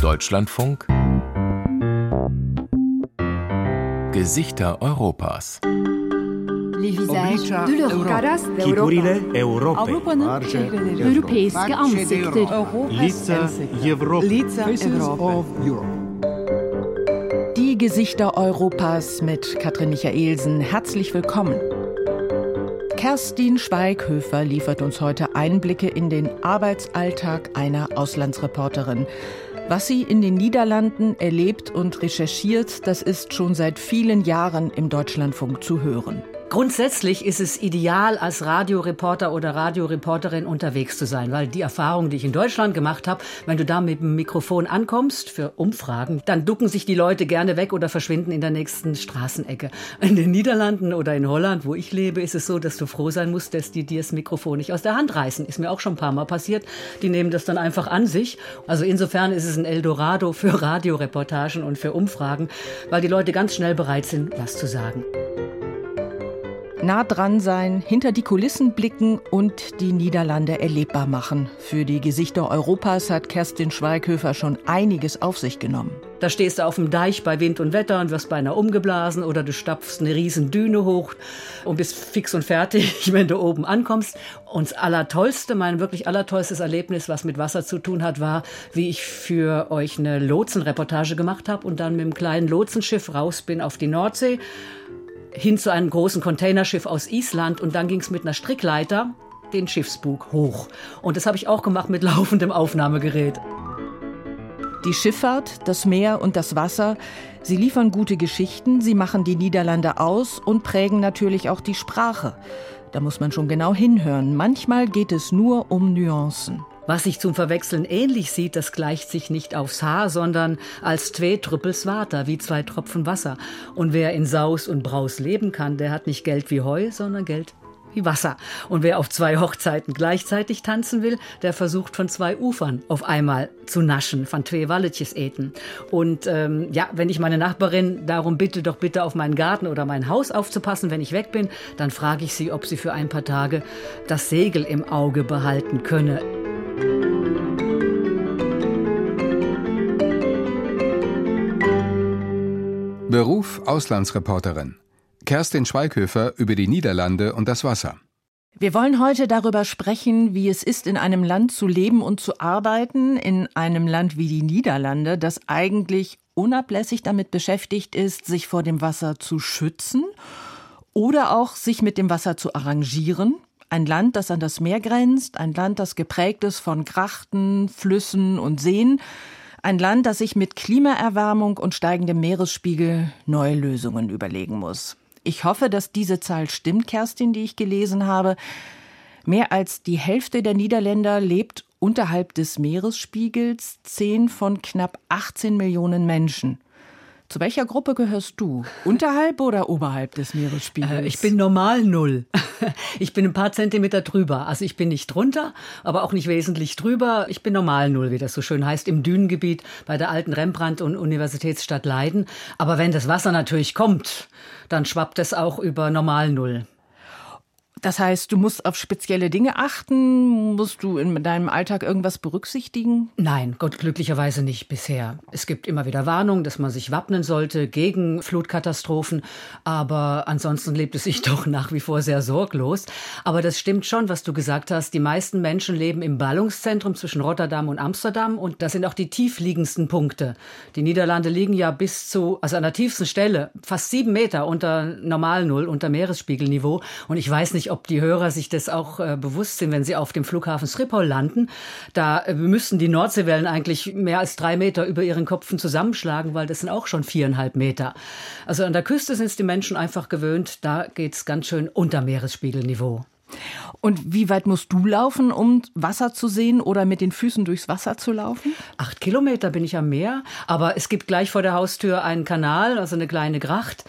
Deutschlandfunk Gesichter Europas. Les visages de l'Europe. Caras Chipurile Europei. Europeiske ansikter. Лица Европы. Die Gesichter Europas mit Katrin Michaelsen. Herzlich willkommen. Kerstin Schweighöfer liefert uns heute Einblicke in den Arbeitsalltag einer Auslandsreporterin. Was sie in den Niederlanden erlebt und recherchiert, das ist schon seit vielen Jahren im Deutschlandfunk zu hören. Grundsätzlich ist es ideal, als Radioreporter oder Radioreporterin unterwegs zu sein, weil die Erfahrung, die ich in Deutschland gemacht habe, wenn du da mit dem Mikrofon ankommst für Umfragen, dann ducken sich die Leute gerne weg oder verschwinden in der nächsten Straßenecke. In den Niederlanden oder in Holland, wo ich lebe, ist es so, dass du froh sein musst, dass die dir das Mikrofon nicht aus der Hand reißen. Ist mir auch schon ein paar Mal passiert. Die nehmen das dann einfach an sich. Also insofern ist es ein Eldorado für Radioreportagen und für Umfragen, weil die Leute ganz schnell bereit sind, was zu sagen. Nah dran sein, hinter die Kulissen blicken und die Niederlande erlebbar machen. Für die Gesichter Europas hat Kerstin Schweighöfer schon einiges auf sich genommen. Da stehst du auf dem Deich bei Wind und Wetter und wirst beinahe umgeblasen oder du stapfst eine riesen Düne hoch und bist fix und fertig, wenn du oben ankommst. Und das Allertollste, mein wirklich allertollstes Erlebnis, was mit Wasser zu tun hat, war, wie ich für euch eine Lotsenreportage gemacht habe und dann mit einem kleinen Lotsenschiff raus bin auf die Nordsee, hin zu einem großen Containerschiff aus Island und dann ging es mit einer Strickleiter den Schiffsbug hoch. Und das habe ich auch gemacht mit laufendem Aufnahmegerät. Die Schifffahrt, das Meer und das Wasser, sie liefern gute Geschichten, sie machen die Niederlande aus und prägen natürlich auch die Sprache. Da muss man schon genau hinhören. Manchmal geht es nur um Nuancen. Was sich zum Verwechseln ähnlich sieht, das gleicht sich nicht aufs Haar, sondern als zwei Trüppels Water, wie 2 Tropfen Wasser. Und wer in Saus und Braus leben kann, der hat nicht Geld wie Heu, sondern Geld wie Wasser. Und wer auf 2 Hochzeiten gleichzeitig tanzen will, der versucht von 2 Ufern auf einmal zu naschen, von 2 Walletjes eten. Und wenn ich meine Nachbarin darum bitte, doch bitte auf meinen Garten oder mein Haus aufzupassen, wenn ich weg bin, dann frage ich sie, ob sie für ein paar Tage das Segel im Auge behalten könne. Beruf Auslandsreporterin. Kerstin Schweighöfer über die Niederlande und das Wasser. Wir wollen heute darüber sprechen, wie es ist, in einem Land zu leben und zu arbeiten, in einem Land wie die Niederlande, das eigentlich unablässig damit beschäftigt ist, sich vor dem Wasser zu schützen oder auch sich mit dem Wasser zu arrangieren. Ein Land, das an das Meer grenzt, ein Land, das geprägt ist von Grachten, Flüssen und Seen. Ein Land, das sich mit Klimaerwärmung und steigendem Meeresspiegel neue Lösungen überlegen muss. Ich hoffe, dass diese Zahl stimmt, Kerstin, die ich gelesen habe. Mehr als die Hälfte der Niederländer lebt unterhalb des Meeresspiegels, 10 von knapp 18 Millionen Menschen. Zu welcher Gruppe gehörst du? Unterhalb oder oberhalb des Meeresspiegels? Ich bin normal 0. Ich bin ein paar Zentimeter drüber. Also ich bin nicht drunter, aber auch nicht wesentlich drüber. Ich bin normal 0, wie das so schön heißt, im Dünengebiet bei der alten Rembrandt- und Universitätsstadt Leiden. Aber wenn das Wasser natürlich kommt, dann schwappt es auch über normal 0. Das heißt, du musst auf spezielle Dinge achten? Musst du in deinem Alltag irgendwas berücksichtigen? Nein, Gott glücklicherweise nicht bisher. Es gibt immer wieder Warnungen, dass man sich wappnen sollte gegen Flutkatastrophen. Aber ansonsten lebt es sich doch nach wie vor sehr sorglos. Aber das stimmt schon, was du gesagt hast. Die meisten Menschen leben im Ballungszentrum zwischen Rotterdam und Amsterdam. Und das sind auch die tiefliegendsten Punkte. Die Niederlande liegen ja an der tiefsten Stelle, fast 7 Meter unter Normal Null, unter Meeresspiegelniveau. Und ich weiß nicht, ob die Hörer sich das auch bewusst sind, wenn sie auf dem Flughafen Schiphol landen. Da müssten die Nordseewellen eigentlich mehr als 3 Meter über ihren Köpfen zusammenschlagen, weil das sind auch schon 4,5 Meter. Also an der Küste sind es die Menschen einfach gewöhnt, da geht es ganz schön unter Meeresspiegelniveau. Und wie weit musst du laufen, um Wasser zu sehen oder mit den Füßen durchs Wasser zu laufen? 8 Kilometer bin ich am Meer, aber es gibt gleich vor der Haustür einen Kanal, also eine kleine Gracht.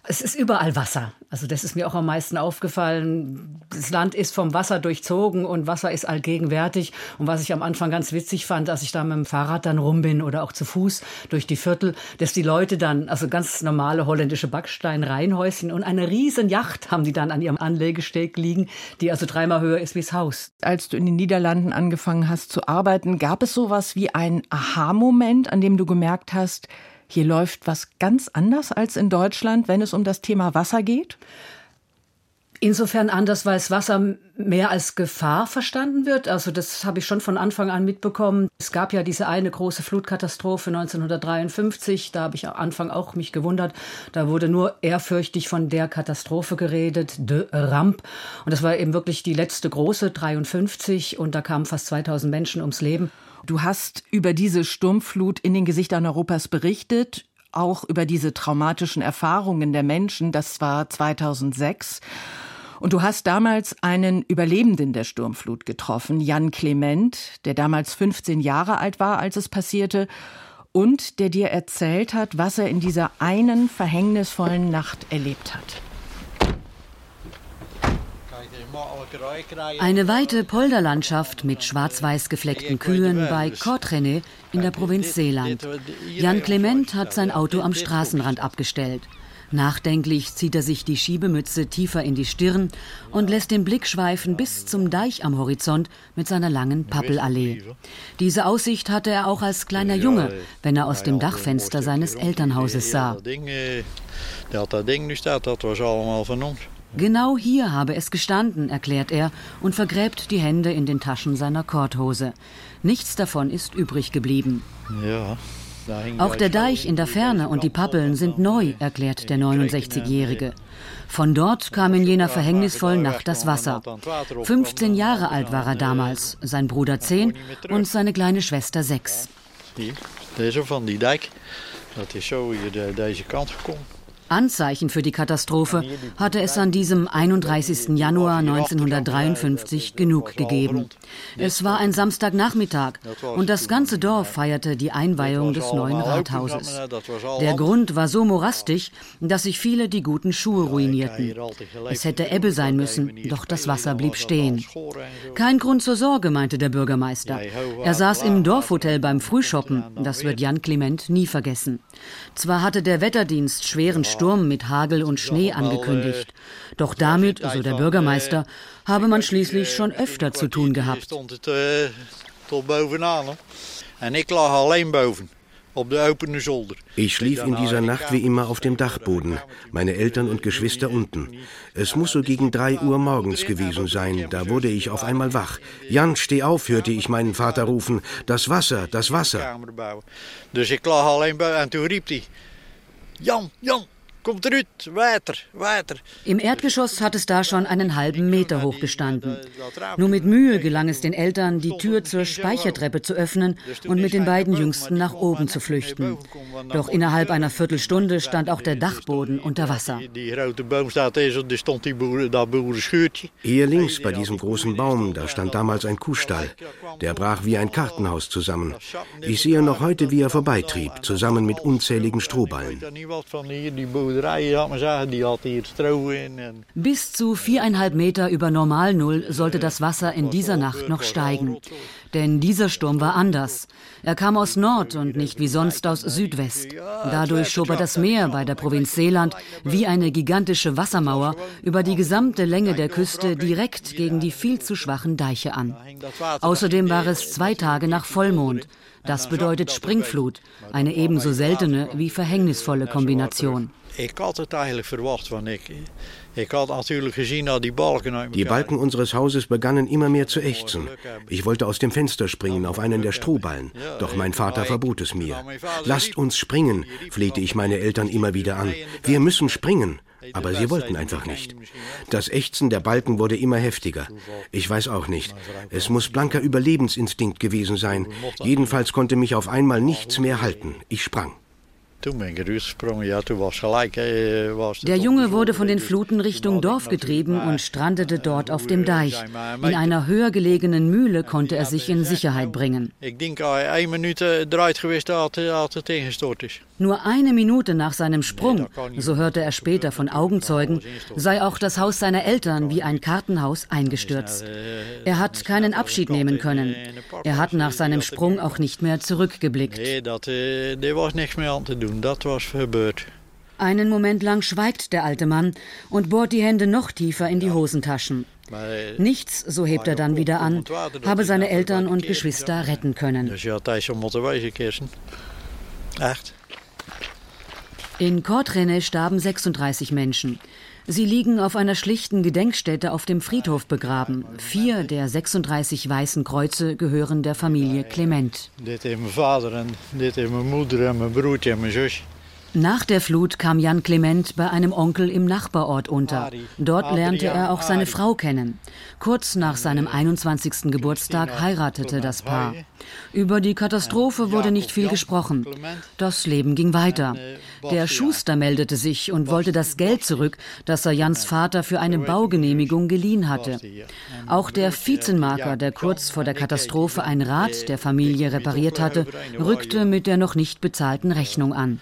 Es ist überall Wasser. Also das ist mir auch am meisten aufgefallen. Das Land ist vom Wasser durchzogen und Wasser ist allgegenwärtig. Und was ich am Anfang ganz witzig fand, als ich da mit dem Fahrrad dann rum bin oder auch zu Fuß durch die Viertel, dass die Leute dann, also ganz normale holländische Backstein-Reihenhäuschen und eine riesen Yacht haben die dann an ihrem Anlegesteg liegen, die also 3-mal höher ist wie das Haus. Als du in den Niederlanden angefangen hast zu arbeiten, gab es sowas wie einen Aha-Moment, an dem du gemerkt hast, hier läuft was ganz anders als in Deutschland, wenn es um das Thema Wasser geht? Insofern anders, weil das Wasser mehr als Gefahr verstanden wird. Also das habe ich schon von Anfang an mitbekommen. Es gab ja diese eine große Flutkatastrophe 1953. Da habe ich am Anfang auch mich gewundert. Da wurde nur ehrfürchtig von der Katastrophe geredet, de Ramp. Und das war eben wirklich die letzte große, 53. Und da kamen fast 2000 Menschen ums Leben. Du hast über diese Sturmflut in den Gesichtern Europas berichtet, auch über diese traumatischen Erfahrungen der Menschen. Das war 2006. Und du hast damals einen Überlebenden der Sturmflut getroffen, Jan Clement, der damals 15 Jahre alt war, als es passierte, und der dir erzählt hat, was er in dieser einen verhängnisvollen Nacht erlebt hat. Eine weite Polderlandschaft mit schwarz-weiß gefleckten Kühen bei Kortrene in der Provinz Zeeland. Jan Clement hat sein Auto am Straßenrand abgestellt. Nachdenklich zieht er sich die Schiebemütze tiefer in die Stirn und lässt den Blick schweifen bis zum Deich am Horizont mit seiner langen Pappelallee. Diese Aussicht hatte er auch als kleiner Junge, wenn er aus dem Dachfenster seines Elternhauses sah. Genau hier habe es gestanden, erklärt er und vergräbt die Hände in den Taschen seiner Korthose. Nichts davon ist übrig geblieben. Auch der Deich in der Ferne und die Pappeln sind neu, erklärt der 69-Jährige. Von dort kam in jener verhängnisvollen Nacht das Wasser. 15 Jahre alt war er damals, sein Bruder 10 und seine kleine Schwester 6. Deze van die dijk, dat is zo hier deze kant gekomen. Anzeichen für die Katastrophe hatte es an diesem 31. Januar 1953 genug gegeben. Es war ein Samstagnachmittag und das ganze Dorf feierte die Einweihung des neuen Rathauses. Der Grund war so morastisch, dass sich viele die guten Schuhe ruinierten. Es hätte Ebbe sein müssen, doch das Wasser blieb stehen. Kein Grund zur Sorge, meinte der Bürgermeister. Er saß im Dorfhotel beim Frühschoppen, das wird Jan Clement nie vergessen. Zwar hatte der Wetterdienst schweren Sturm mit Hagel und Schnee angekündigt. Doch damit, so der Bürgermeister, habe man schließlich schon öfter zu tun gehabt. Ich schlief in dieser Nacht wie immer auf dem Dachboden, meine Eltern und Geschwister unten. Es muss so gegen 3 Uhr morgens gewesen sein, da wurde ich auf einmal wach. »Jan, steh auf«, hörte ich meinen Vater rufen, »das Wasser, das Wasser.« Jan, Jan, kommt eruit, Water. Im Erdgeschoss hat es da schon einen halben Meter hoch gestanden. Nur mit Mühe gelang es den Eltern, die Tür zur Speichertreppe zu öffnen und mit den beiden Jüngsten nach oben zu flüchten. Doch innerhalb einer Viertelstunde stand auch der Dachboden unter Wasser. Hier links bei diesem großen Baum, da stand damals ein Kuhstall. Der brach wie ein Kartenhaus zusammen. Ich sehe noch heute, wie er vorbeitrieb, zusammen mit unzähligen Strohballen. Bis zu 4,5 Meter über Normalnull sollte das Wasser in dieser Nacht noch steigen. Denn dieser Sturm war anders. Er kam aus Nord und nicht wie sonst aus Südwest. Dadurch schob er das Meer bei der Provinz Zeeland wie eine gigantische Wassermauer über die gesamte Länge der Küste direkt gegen die viel zu schwachen Deiche an. Außerdem war es 2 Tage nach Vollmond. Das bedeutet Springflut, eine ebenso seltene wie verhängnisvolle Kombination. Die Balken unseres Hauses begannen immer mehr zu ächzen. Ich wollte aus dem Fenster springen auf einen der Strohballen, doch mein Vater verbot es mir. »Lasst uns springen«, flehte ich meine Eltern immer wieder an. »Wir müssen springen«, aber sie wollten einfach nicht. Das Ächzen der Balken wurde immer heftiger. Ich weiß auch nicht. Es muss blanker Überlebensinstinkt gewesen sein. Jedenfalls konnte mich auf einmal nichts mehr halten. Ich sprang. Der Junge wurde von den Fluten Richtung Dorf getrieben und strandete dort auf dem Deich. In einer höher gelegenen Mühle konnte er sich in Sicherheit bringen. Nur eine Minute nach seinem Sprung, so hörte er später von Augenzeugen, sei auch das Haus seiner Eltern wie ein Kartenhaus eingestürzt. Er hat keinen Abschied nehmen können. Er hat nach seinem Sprung auch nicht mehr zurückgeblickt. Einen Moment lang schweigt der alte Mann und bohrt die Hände noch tiefer in die Hosentaschen. Nichts, so hebt er dann wieder an, habe seine Eltern und Geschwister retten können. In Kortrene starben 36 Menschen. Sie liegen auf einer schlichten Gedenkstätte auf dem Friedhof begraben. 4 der 36 weißen Kreuze gehören der Familie Clement. Nach der Flut kam Jan Clement bei einem Onkel im Nachbarort unter. Dort lernte er auch seine Frau kennen. Kurz nach seinem 21. Geburtstag heiratete das Paar. Über die Katastrophe wurde nicht viel gesprochen. Das Leben ging weiter. Der Schuster meldete sich und wollte das Geld zurück, das er Jans Vater für eine Baugenehmigung geliehen hatte. Auch der Viezenmaker, der kurz vor der Katastrophe ein Rad der Familie repariert hatte, rückte mit der noch nicht bezahlten Rechnung an.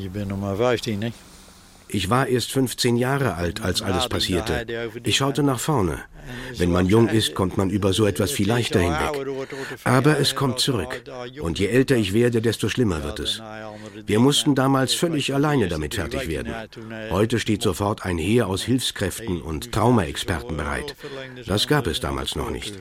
Ich war erst 15 Jahre alt, als alles passierte. Ich schaute nach vorne. Wenn man jung ist, kommt man über so etwas viel leichter hinweg. Aber es kommt zurück. Und je älter ich werde, desto schlimmer wird es. Wir mussten damals völlig alleine damit fertig werden. Heute steht sofort ein Heer aus Hilfskräften und Traumaexperten bereit. Das gab es damals noch nicht.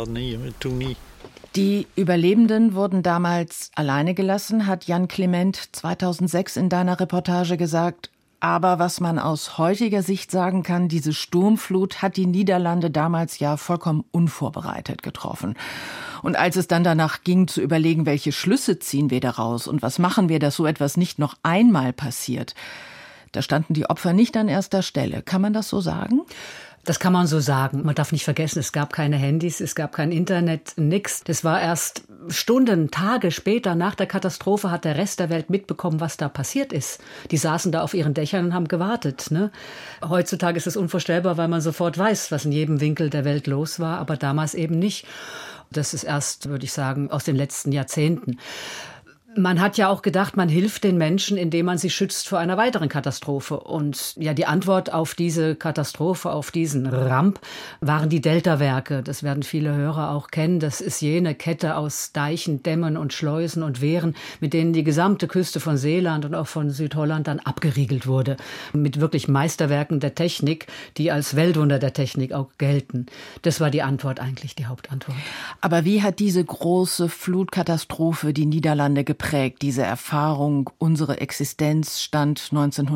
Die Überlebenden wurden damals alleine gelassen, hat Jan Clement 2006 in deiner Reportage gesagt. Aber was man aus heutiger Sicht sagen kann, diese Sturmflut hat die Niederlande damals ja vollkommen unvorbereitet getroffen. Und als es dann danach ging, zu überlegen, welche Schlüsse ziehen wir daraus und was machen wir, dass so etwas nicht noch einmal passiert, da standen die Opfer nicht an erster Stelle. Kann man das so sagen? Das kann man so sagen. Man darf nicht vergessen, es gab keine Handys, es gab kein Internet, nix. Das war erst Stunden, Tage später nach der Katastrophe hat der Rest der Welt mitbekommen, was da passiert ist. Die saßen da auf ihren Dächern und haben gewartet. Ne? Heutzutage ist es unvorstellbar, weil man sofort weiß, was in jedem Winkel der Welt los war, aber damals eben nicht. Das ist erst, würde ich sagen, aus den letzten Jahrzehnten. Man hat ja auch gedacht, man hilft den Menschen, indem man sie schützt vor einer weiteren Katastrophe. Und ja, die Antwort auf diese Katastrophe, auf diesen Ramp, waren die Deltawerke. Das werden viele Hörer auch kennen. Das ist jene Kette aus Deichen, Dämmen und Schleusen und Wehren, mit denen die gesamte Küste von Seeland und auch von Südholland dann abgeriegelt wurde. Mit wirklich Meisterwerken der Technik, die als Weltwunder der Technik auch gelten. Das war die Antwort eigentlich, die Hauptantwort. Aber wie hat diese große Flutkatastrophe die Niederlande geprägt? Diese Erfahrung, unsere Existenz stand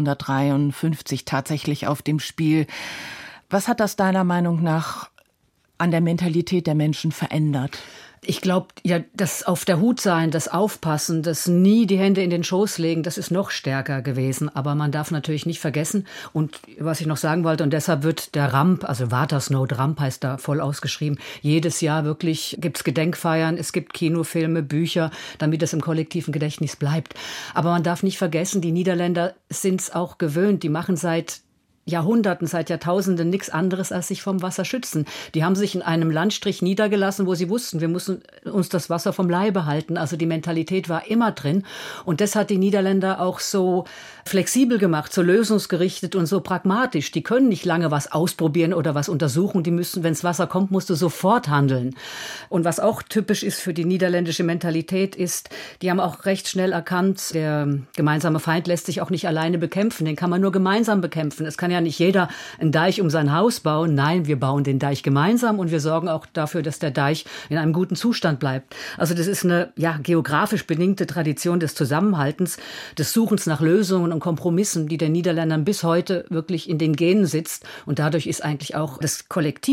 1953 tatsächlich auf dem Spiel. Was hat das deiner Meinung nach an der Mentalität der Menschen verändert? Ich glaube, ja, das auf der Hut sein, das Aufpassen, das nie die Hände in den Schoß legen, das ist noch stärker gewesen. Aber man darf natürlich nicht vergessen, und was ich noch sagen wollte, und deshalb wird der Ramp, also Watersnood Ramp heißt da voll ausgeschrieben, jedes Jahr wirklich gibt's Gedenkfeiern, es gibt Kinofilme, Bücher, damit es im kollektiven Gedächtnis bleibt. Aber man darf nicht vergessen, die Niederländer sind's auch gewöhnt, die machen seit Jahrhunderten, seit Jahrtausenden nichts anderes als sich vom Wasser schützen. Die haben sich in einem Landstrich niedergelassen, wo sie wussten, wir müssen uns das Wasser vom Leibe halten. Also die Mentalität war immer drin. Und das hat die Niederländer auch so flexibel gemacht, so lösungsgerichtet und so pragmatisch. Die können nicht lange was ausprobieren oder was untersuchen. Die müssen, wenn das Wasser kommt, musst du sofort handeln. Und was auch typisch ist für die niederländische Mentalität ist, die haben auch recht schnell erkannt, der gemeinsame Feind lässt sich auch nicht alleine bekämpfen. Den kann man nur gemeinsam bekämpfen. Es kann ja nicht jeder einen Deich um sein Haus bauen. Nein, wir bauen den Deich gemeinsam und wir sorgen auch dafür, dass der Deich in einem guten Zustand bleibt. Also das ist eine geografisch bedingte Tradition des Zusammenhaltens, des Suchens nach Lösungen und Kompromissen, die den Niederländern bis heute wirklich in den Genen sitzt. Und dadurch ist eigentlich auch das Kollektiv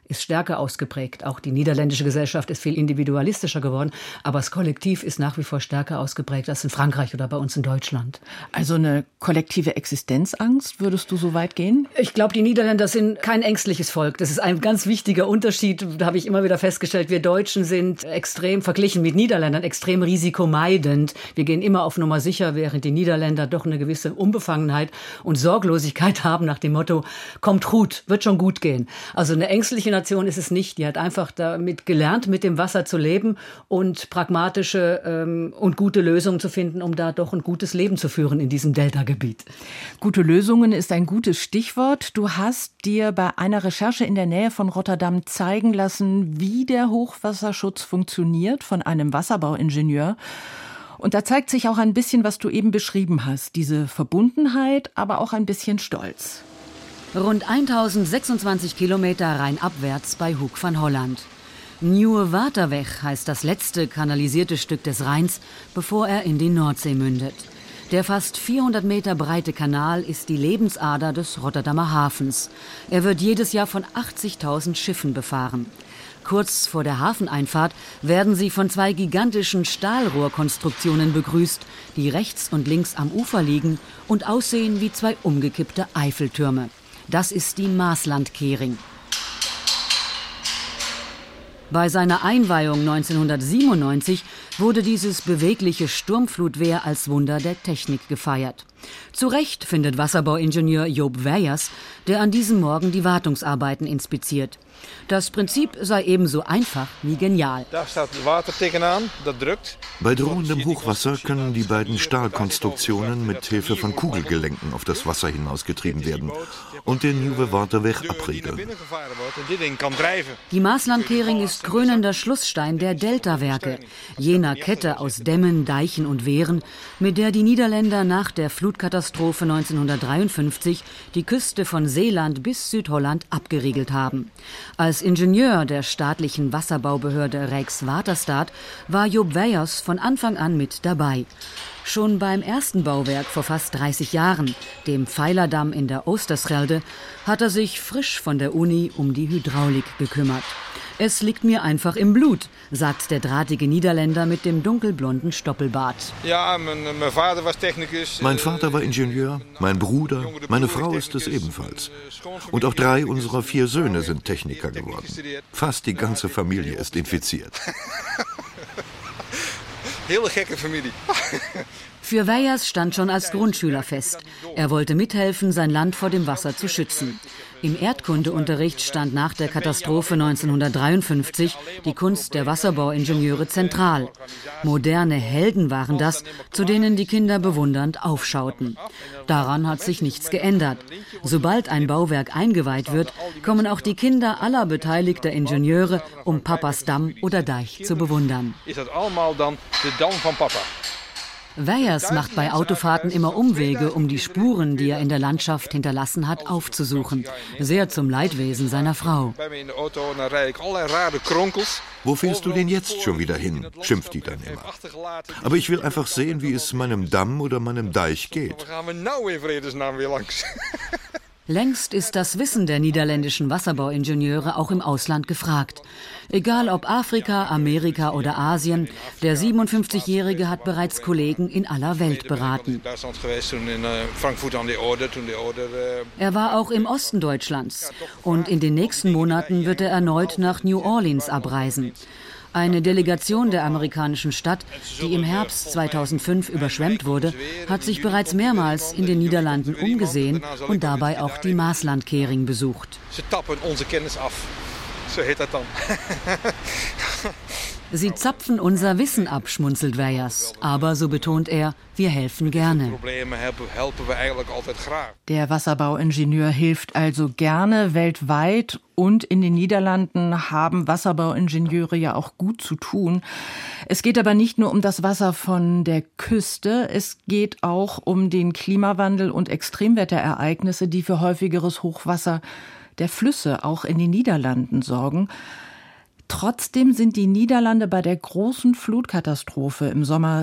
ist stärker ausgeprägt. Auch die niederländische Gesellschaft ist viel individualistischer geworden, aber das Kollektiv ist nach wie vor stärker ausgeprägt als in Frankreich oder bei uns in Deutschland. Also eine kollektive Existenzangst, würdest du so weit gehen? Ich glaube, die Niederländer sind kein ängstliches Volk. Das ist ein ganz wichtiger Unterschied. Da habe ich immer wieder festgestellt, wir Deutschen sind extrem, verglichen mit Niederländern, extrem risikomeidend. Wir gehen immer auf Nummer sicher, während die Niederländer doch eine gewisse Unbefangenheit und Sorglosigkeit haben nach dem Motto, kommt gut, wird schon gut gehen. Also eine ängstliche Nation ist es nicht. Die hat einfach damit gelernt, mit dem Wasser zu leben und pragmatische und gute Lösungen zu finden, um da doch ein gutes Leben zu führen in diesem Deltagebiet. Gute Lösungen ist ein gutes Stichwort. Du hast dir bei einer Recherche in der Nähe von Rotterdam zeigen lassen, wie der Hochwasserschutz funktioniert von einem Wasserbauingenieur. Und da zeigt sich auch ein bisschen, was du eben beschrieben hast. Diese Verbundenheit, aber auch ein bisschen Stolz. Rund 1026 Kilometer rheinabwärts bei Hoek van Holland. Nieuwe Waterweg heißt das letzte kanalisierte Stück des Rheins, bevor er in die Nordsee mündet. Der fast 400 Meter breite Kanal ist die Lebensader des Rotterdamer Hafens. Er wird jedes Jahr von 80.000 Schiffen befahren. Kurz vor der Hafeneinfahrt werden sie von 2 gigantischen Stahlrohrkonstruktionen begrüßt, die rechts und links am Ufer liegen und aussehen wie 2 umgekippte Eiffeltürme. Das ist die Maaslandkering. Bei seiner Einweihung 1997 wurde dieses bewegliche Sturmflutwehr als Wunder der Technik gefeiert. Zu Recht findet Wasserbauingenieur Joop Weijers, der an diesem Morgen die Wartungsarbeiten inspiziert. Das Prinzip sei ebenso einfach wie genial. Da steht Water tegenaan, das drückt. Bei drohendem Hochwasser können die beiden Stahlkonstruktionen mit Hilfe von Kugelgelenken auf das Wasser hinausgetrieben werden und der Nieuwe Waterweg abriegeln. Die Maaslandkering ist krönender Schlussstein der Deltawerke, jener Kette aus Dämmen, Deichen und Wehren, mit der die Niederländer nach der Flutkatastrophe 1953 die Küste von Zeeland bis Südholland abgeriegelt haben. Als Ingenieur der staatlichen Wasserbaubehörde Rijkswaterstaat war Joop Weijers von Anfang an mit dabei. Schon beim ersten Bauwerk vor fast 30 Jahren, dem Pfeilerdamm in der Oosterschelde, hat er sich frisch von der Uni um die Hydraulik gekümmert. Es liegt mir einfach im Blut, sagt der drahtige Niederländer mit dem dunkelblonden Stoppelbart. Ja, mein Vater war Ingenieur, mein Bruder, meine Frau ist es ebenfalls. Und auch 3 unserer 4 Söhne sind Techniker geworden. Fast die ganze Familie ist infiziert. Hele gekke Familie. Für Weijers stand schon als Grundschüler fest. Er wollte mithelfen, sein Land vor dem Wasser zu schützen. Im Erdkundeunterricht stand nach der Katastrophe 1953 die Kunst der Wasserbauingenieure zentral. Moderne Helden waren das, zu denen die Kinder bewundernd aufschauten. Daran hat sich nichts geändert. Sobald ein Bauwerk eingeweiht wird, kommen auch die Kinder aller beteiligter Ingenieure, um Papas Damm oder Deich zu bewundern. Ist das allemaal dann der Damm von Papa? Weijers macht bei Autofahrten immer Umwege, um die Spuren, die er in der Landschaft hinterlassen hat, aufzusuchen. Sehr zum Leidwesen seiner Frau. Wo fährst du denn jetzt schon wieder hin? Schimpft die dann immer. Aber ich will einfach sehen, wie es meinem Damm oder meinem Deich geht. Längst ist das Wissen der niederländischen Wasserbauingenieure auch im Ausland gefragt. Egal ob Afrika, Amerika oder Asien, der 57-Jährige hat bereits Kollegen in aller Welt beraten. Er war auch im Osten Deutschlands und in den nächsten Monaten wird er erneut nach New Orleans abreisen. Eine Delegation der amerikanischen Stadt, die im Herbst 2005 überschwemmt wurde, hat sich bereits mehrmals in den Niederlanden umgesehen und dabei auch die Maaslandkering besucht. Sie tappen unsere Kenntnis ab. So heet das dann. Sie zapfen unser Wissen ab, schmunzelt Weijers. Aber, so betont er, wir helfen gerne. Der Wasserbauingenieur hilft also gerne weltweit. Und in den Niederlanden haben Wasserbauingenieure ja auch gut zu tun. Es geht aber nicht nur um das Wasser von der Küste. Es geht auch um den Klimawandel und Extremwetterereignisse, die für häufigeres Hochwasser der Flüsse auch in den Niederlanden sorgen. Trotzdem sind die Niederlande bei der großen Flutkatastrophe im Sommer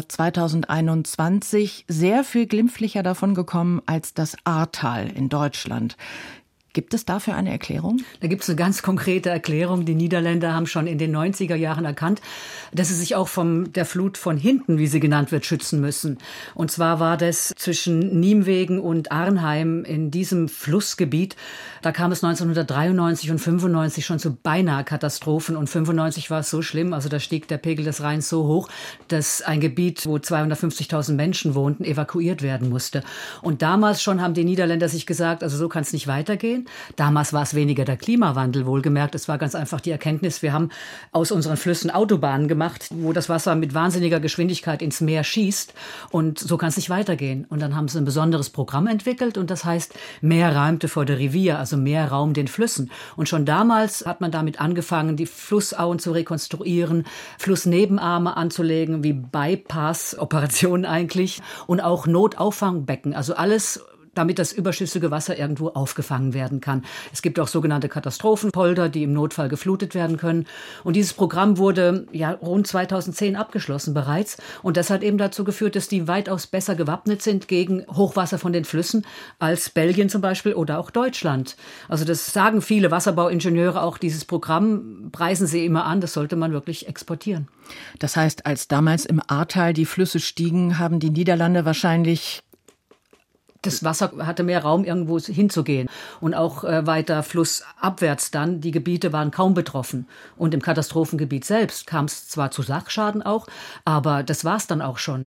2021 sehr viel glimpflicher davon gekommen als das Ahrtal in Deutschland. Gibt es dafür eine Erklärung? Da gibt es eine ganz konkrete Erklärung. Die Niederländer haben schon in den 90er Jahren erkannt, dass sie sich auch von der Flut von hinten, wie sie genannt wird, schützen müssen. Und zwar war das zwischen Niemwegen und Arnheim in diesem Flussgebiet. Da kam es 1993 und 95 schon zu beinahe Katastrophen. Und 95 war es so schlimm, also da stieg der Pegel des Rheins so hoch, dass ein Gebiet, wo 250.000 Menschen wohnten, evakuiert werden musste. Und damals schon haben die Niederländer sich gesagt, also so kann es nicht weitergehen. Damals war es weniger der Klimawandel, wohlgemerkt. Es war ganz einfach die Erkenntnis, wir haben aus unseren Flüssen Autobahnen gemacht, wo das Wasser mit wahnsinniger Geschwindigkeit ins Meer schießt. Und so kann es nicht weitergehen. Und dann haben sie ein besonderes Programm entwickelt und das heißt Meer räumte vor der Rivier, also mehr Raum den Flüssen. Und schon damals hat man damit angefangen, die Flussauen zu rekonstruieren, Flussnebenarme anzulegen, wie Bypass-Operationen eigentlich und auch Notauffangbecken, also alles, damit das überschüssige Wasser irgendwo aufgefangen werden kann. Es gibt auch sogenannte Katastrophenpolder, die im Notfall geflutet werden können. Und dieses Programm wurde rund 2010 abgeschlossen bereits. Und das hat eben dazu geführt, dass die weitaus besser gewappnet sind gegen Hochwasser von den Flüssen als Belgien zum Beispiel oder auch Deutschland. Also das sagen viele Wasserbauingenieure auch, dieses Programm preisen sie immer an, das sollte man wirklich exportieren. Das heißt, als damals im Ahrtal die Flüsse stiegen, haben die Niederlande wahrscheinlich das Wasser hatte mehr Raum, irgendwo hinzugehen. Und auch weiter flussabwärts dann, die Gebiete waren kaum betroffen. Und im Katastrophengebiet selbst kam es zwar zu Sachschaden auch, aber das war es dann auch schon.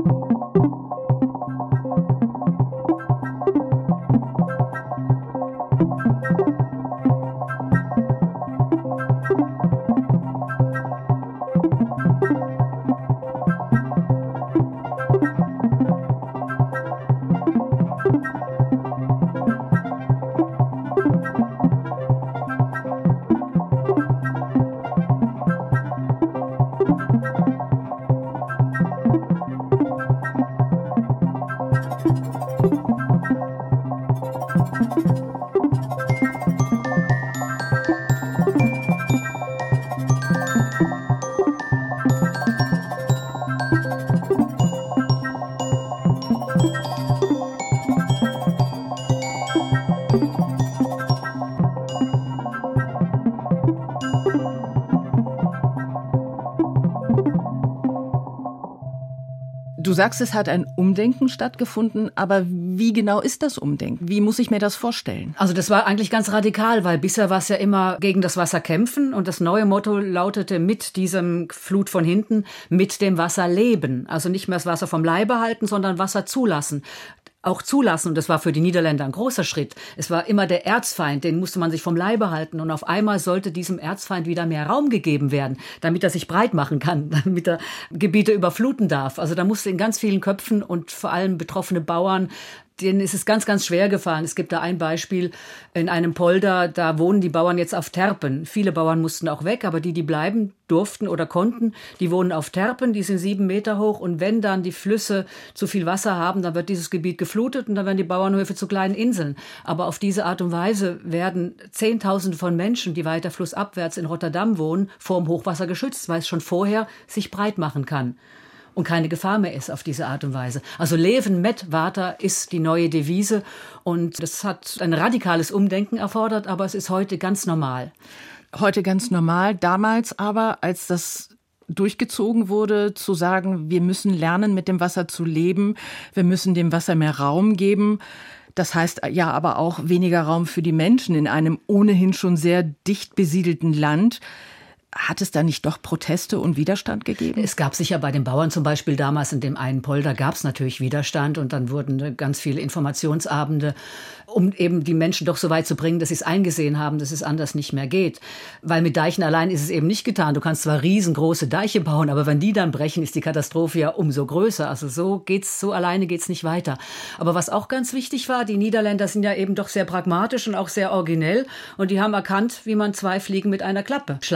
Du sagst, es hat ein Umdenken stattgefunden, aber wie genau ist das Umdenken? Wie muss ich mir das vorstellen? Also das war eigentlich ganz radikal, weil bisher war es ja immer gegen das Wasser kämpfen und das neue Motto lautete mit diesem Flut von hinten, mit dem Wasser leben. Also nicht mehr das Wasser vom Leibe halten, sondern Wasser zulassen. Auch zulassen, und das war für die Niederländer ein großer Schritt. Es war immer der Erzfeind, den musste man sich vom Leibe halten. Und auf einmal sollte diesem Erzfeind wieder mehr Raum gegeben werden, damit er sich breit machen kann, damit er Gebiete überfluten darf. Also da musste in ganz vielen Köpfen und vor allem betroffene Bauern, denen ist es ganz, ganz schwer gefallen. Es gibt da ein Beispiel in einem Polder, da wohnen die Bauern jetzt auf Terpen. Viele Bauern mussten auch weg, aber die bleiben durften oder konnten, die wohnen auf Terpen, die sind 7 Meter hoch. Und wenn dann die Flüsse zu viel Wasser haben, dann wird dieses Gebiet geflutet und dann werden die Bauernhöfe zu kleinen Inseln. Aber auf diese Art und Weise werden Zehntausende von Menschen, die weiter flussabwärts in Rotterdam wohnen, vor dem Hochwasser geschützt, weil es schon vorher sich breit machen kann. Und keine Gefahr mehr ist auf diese Art und Weise. Also Leven met Water ist die neue Devise und das hat ein radikales Umdenken erfordert, aber es ist heute ganz normal. Heute ganz normal, damals aber, als das durchgezogen wurde, zu sagen, wir müssen lernen, mit dem Wasser zu leben, wir müssen dem Wasser mehr Raum geben. Das heißt ja aber auch weniger Raum für die Menschen in einem ohnehin schon sehr dicht besiedelten Land. Hat es da nicht doch Proteste und Widerstand gegeben? Es gab sicher bei den Bauern zum Beispiel damals in dem einen Polder gab es natürlich Widerstand und dann wurden ganz viele Informationsabende, um eben die Menschen doch so weit zu bringen, dass sie es eingesehen haben, dass es anders nicht mehr geht. Weil mit Deichen allein ist es eben nicht getan. Du kannst zwar riesengroße Deiche bauen, aber wenn die dann brechen, ist die Katastrophe ja umso größer. Also so alleine geht's nicht weiter. Aber was auch ganz wichtig war, die Niederländer sind ja eben doch sehr pragmatisch und auch sehr originell und die haben erkannt, wie man 2 Fliegen mit einer Klappe schlagen kann.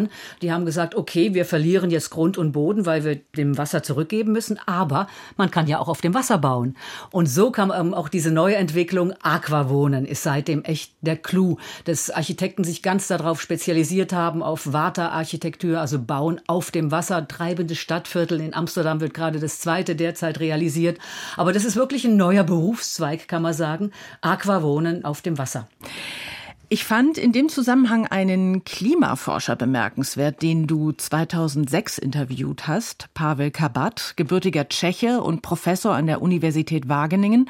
dran. Die haben gesagt, okay, wir verlieren jetzt Grund und Boden, weil wir dem Wasser zurückgeben müssen, aber man kann ja auch auf dem Wasser bauen. Und so kam auch diese neue Entwicklung. Aquavonen ist seitdem echt der Clou, dass Architekten sich ganz darauf spezialisiert haben, auf Waterarchitektur, also Bauen auf dem Wasser. Treibende Stadtviertel in Amsterdam wird gerade das zweite derzeit realisiert. Aber das ist wirklich ein neuer Berufszweig, kann man sagen. Aquavonen auf dem Wasser. Ich fand in dem Zusammenhang einen Klimaforscher bemerkenswert, den du 2006 interviewt hast, Pavel Kabat, gebürtiger Tscheche und Professor an der Universität Wageningen.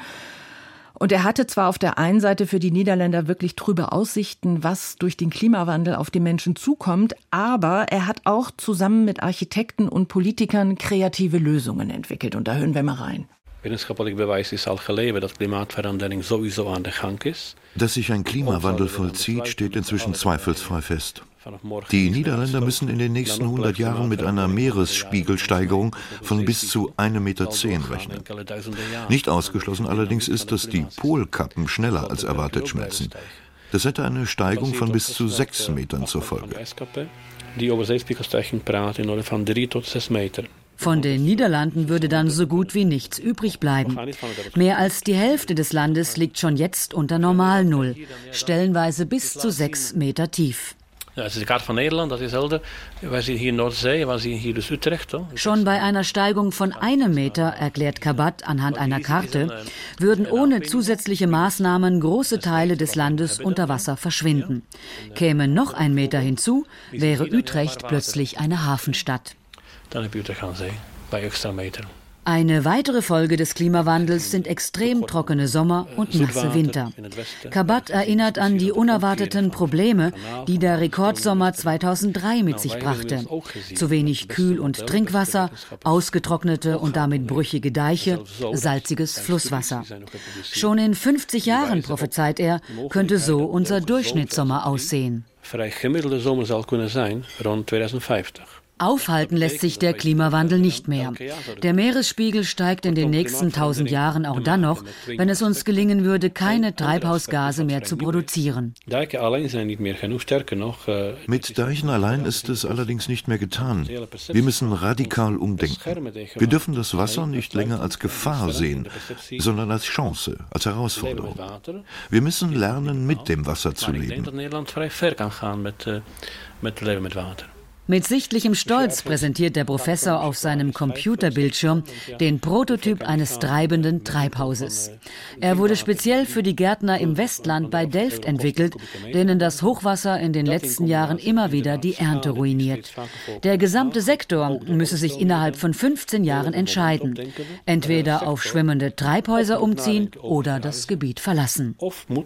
Und er hatte zwar auf der einen Seite für die Niederländer wirklich trübe Aussichten, was durch den Klimawandel auf die Menschen zukommt, aber er hat auch zusammen mit Architekten und Politikern kreative Lösungen entwickelt. Und da hören wir mal rein. Wetenschappelijk bewijs is al geleverd dat klimaatverandering sowieso aan de gang is. Dass sich ein Klimawandel vollzieht, steht inzwischen zweifelsfrei fest. Die Niederländer müssen in den nächsten 100 Jahren mit einer Meeresspiegelsteigerung von bis zu 1,10 Meter rechnen. Nicht ausgeschlossen allerdings ist, dass die Polkappen schneller als erwartet schmelzen. Das hätte eine Steigung von bis zu 6 Metern zur Folge. Die over zeespiegelstijging praten in orde van 3 tot 6 Meter. Von den Niederlanden würde dann so gut wie nichts übrig bleiben. Mehr als die Hälfte des Landes liegt schon jetzt unter Normalnull, stellenweise bis zu 6 Meter tief. Ja, das ist die Karte von Nederland, das ist älter. Wir sind hier in Nordsee, wir sind hier in Utrecht. Schon bei einer Steigung von 1 Meter, erklärt Kabat anhand einer Karte, würden ohne zusätzliche Maßnahmen große Teile des Landes unter Wasser verschwinden. Käme noch 1 Meter hinzu, wäre Utrecht plötzlich eine Hafenstadt. Dann heb je Utrecht aan zee, bei extra Meter. Eine weitere Folge des Klimawandels sind extrem trockene Sommer und nasse Winter. Kabat erinnert an die unerwarteten Probleme, die der Rekordsommer 2003 mit sich brachte. Zu wenig Kühl- und Trinkwasser, ausgetrocknete und damit brüchige Deiche, salziges Flusswasser. Schon in 50 Jahren, prophezeit er, könnte so unser Durchschnittssommer aussehen. Vrij gemiddelde zomer zal kunnen zijn rond 2050. Aufhalten lässt sich der Klimawandel nicht mehr. Der Meeresspiegel steigt in den nächsten 1000 Jahren auch dann noch, wenn es uns gelingen würde, keine Treibhausgase mehr zu produzieren. Mit Deichen allein ist es allerdings nicht mehr getan. Wir müssen radikal umdenken. Wir dürfen das Wasser nicht länger als Gefahr sehen, sondern als Chance, als Herausforderung. Wir müssen lernen, mit dem Wasser zu leben. Mit sichtlichem Stolz präsentiert der Professor auf seinem Computerbildschirm den Prototyp eines treibenden Treibhauses. Er wurde speziell für die Gärtner im Westland bei Delft entwickelt, denen das Hochwasser in den letzten Jahren immer wieder die Ernte ruiniert. Der gesamte Sektor müsse sich innerhalb von 15 Jahren entscheiden. Entweder auf schwimmende Treibhäuser umziehen oder das Gebiet verlassen.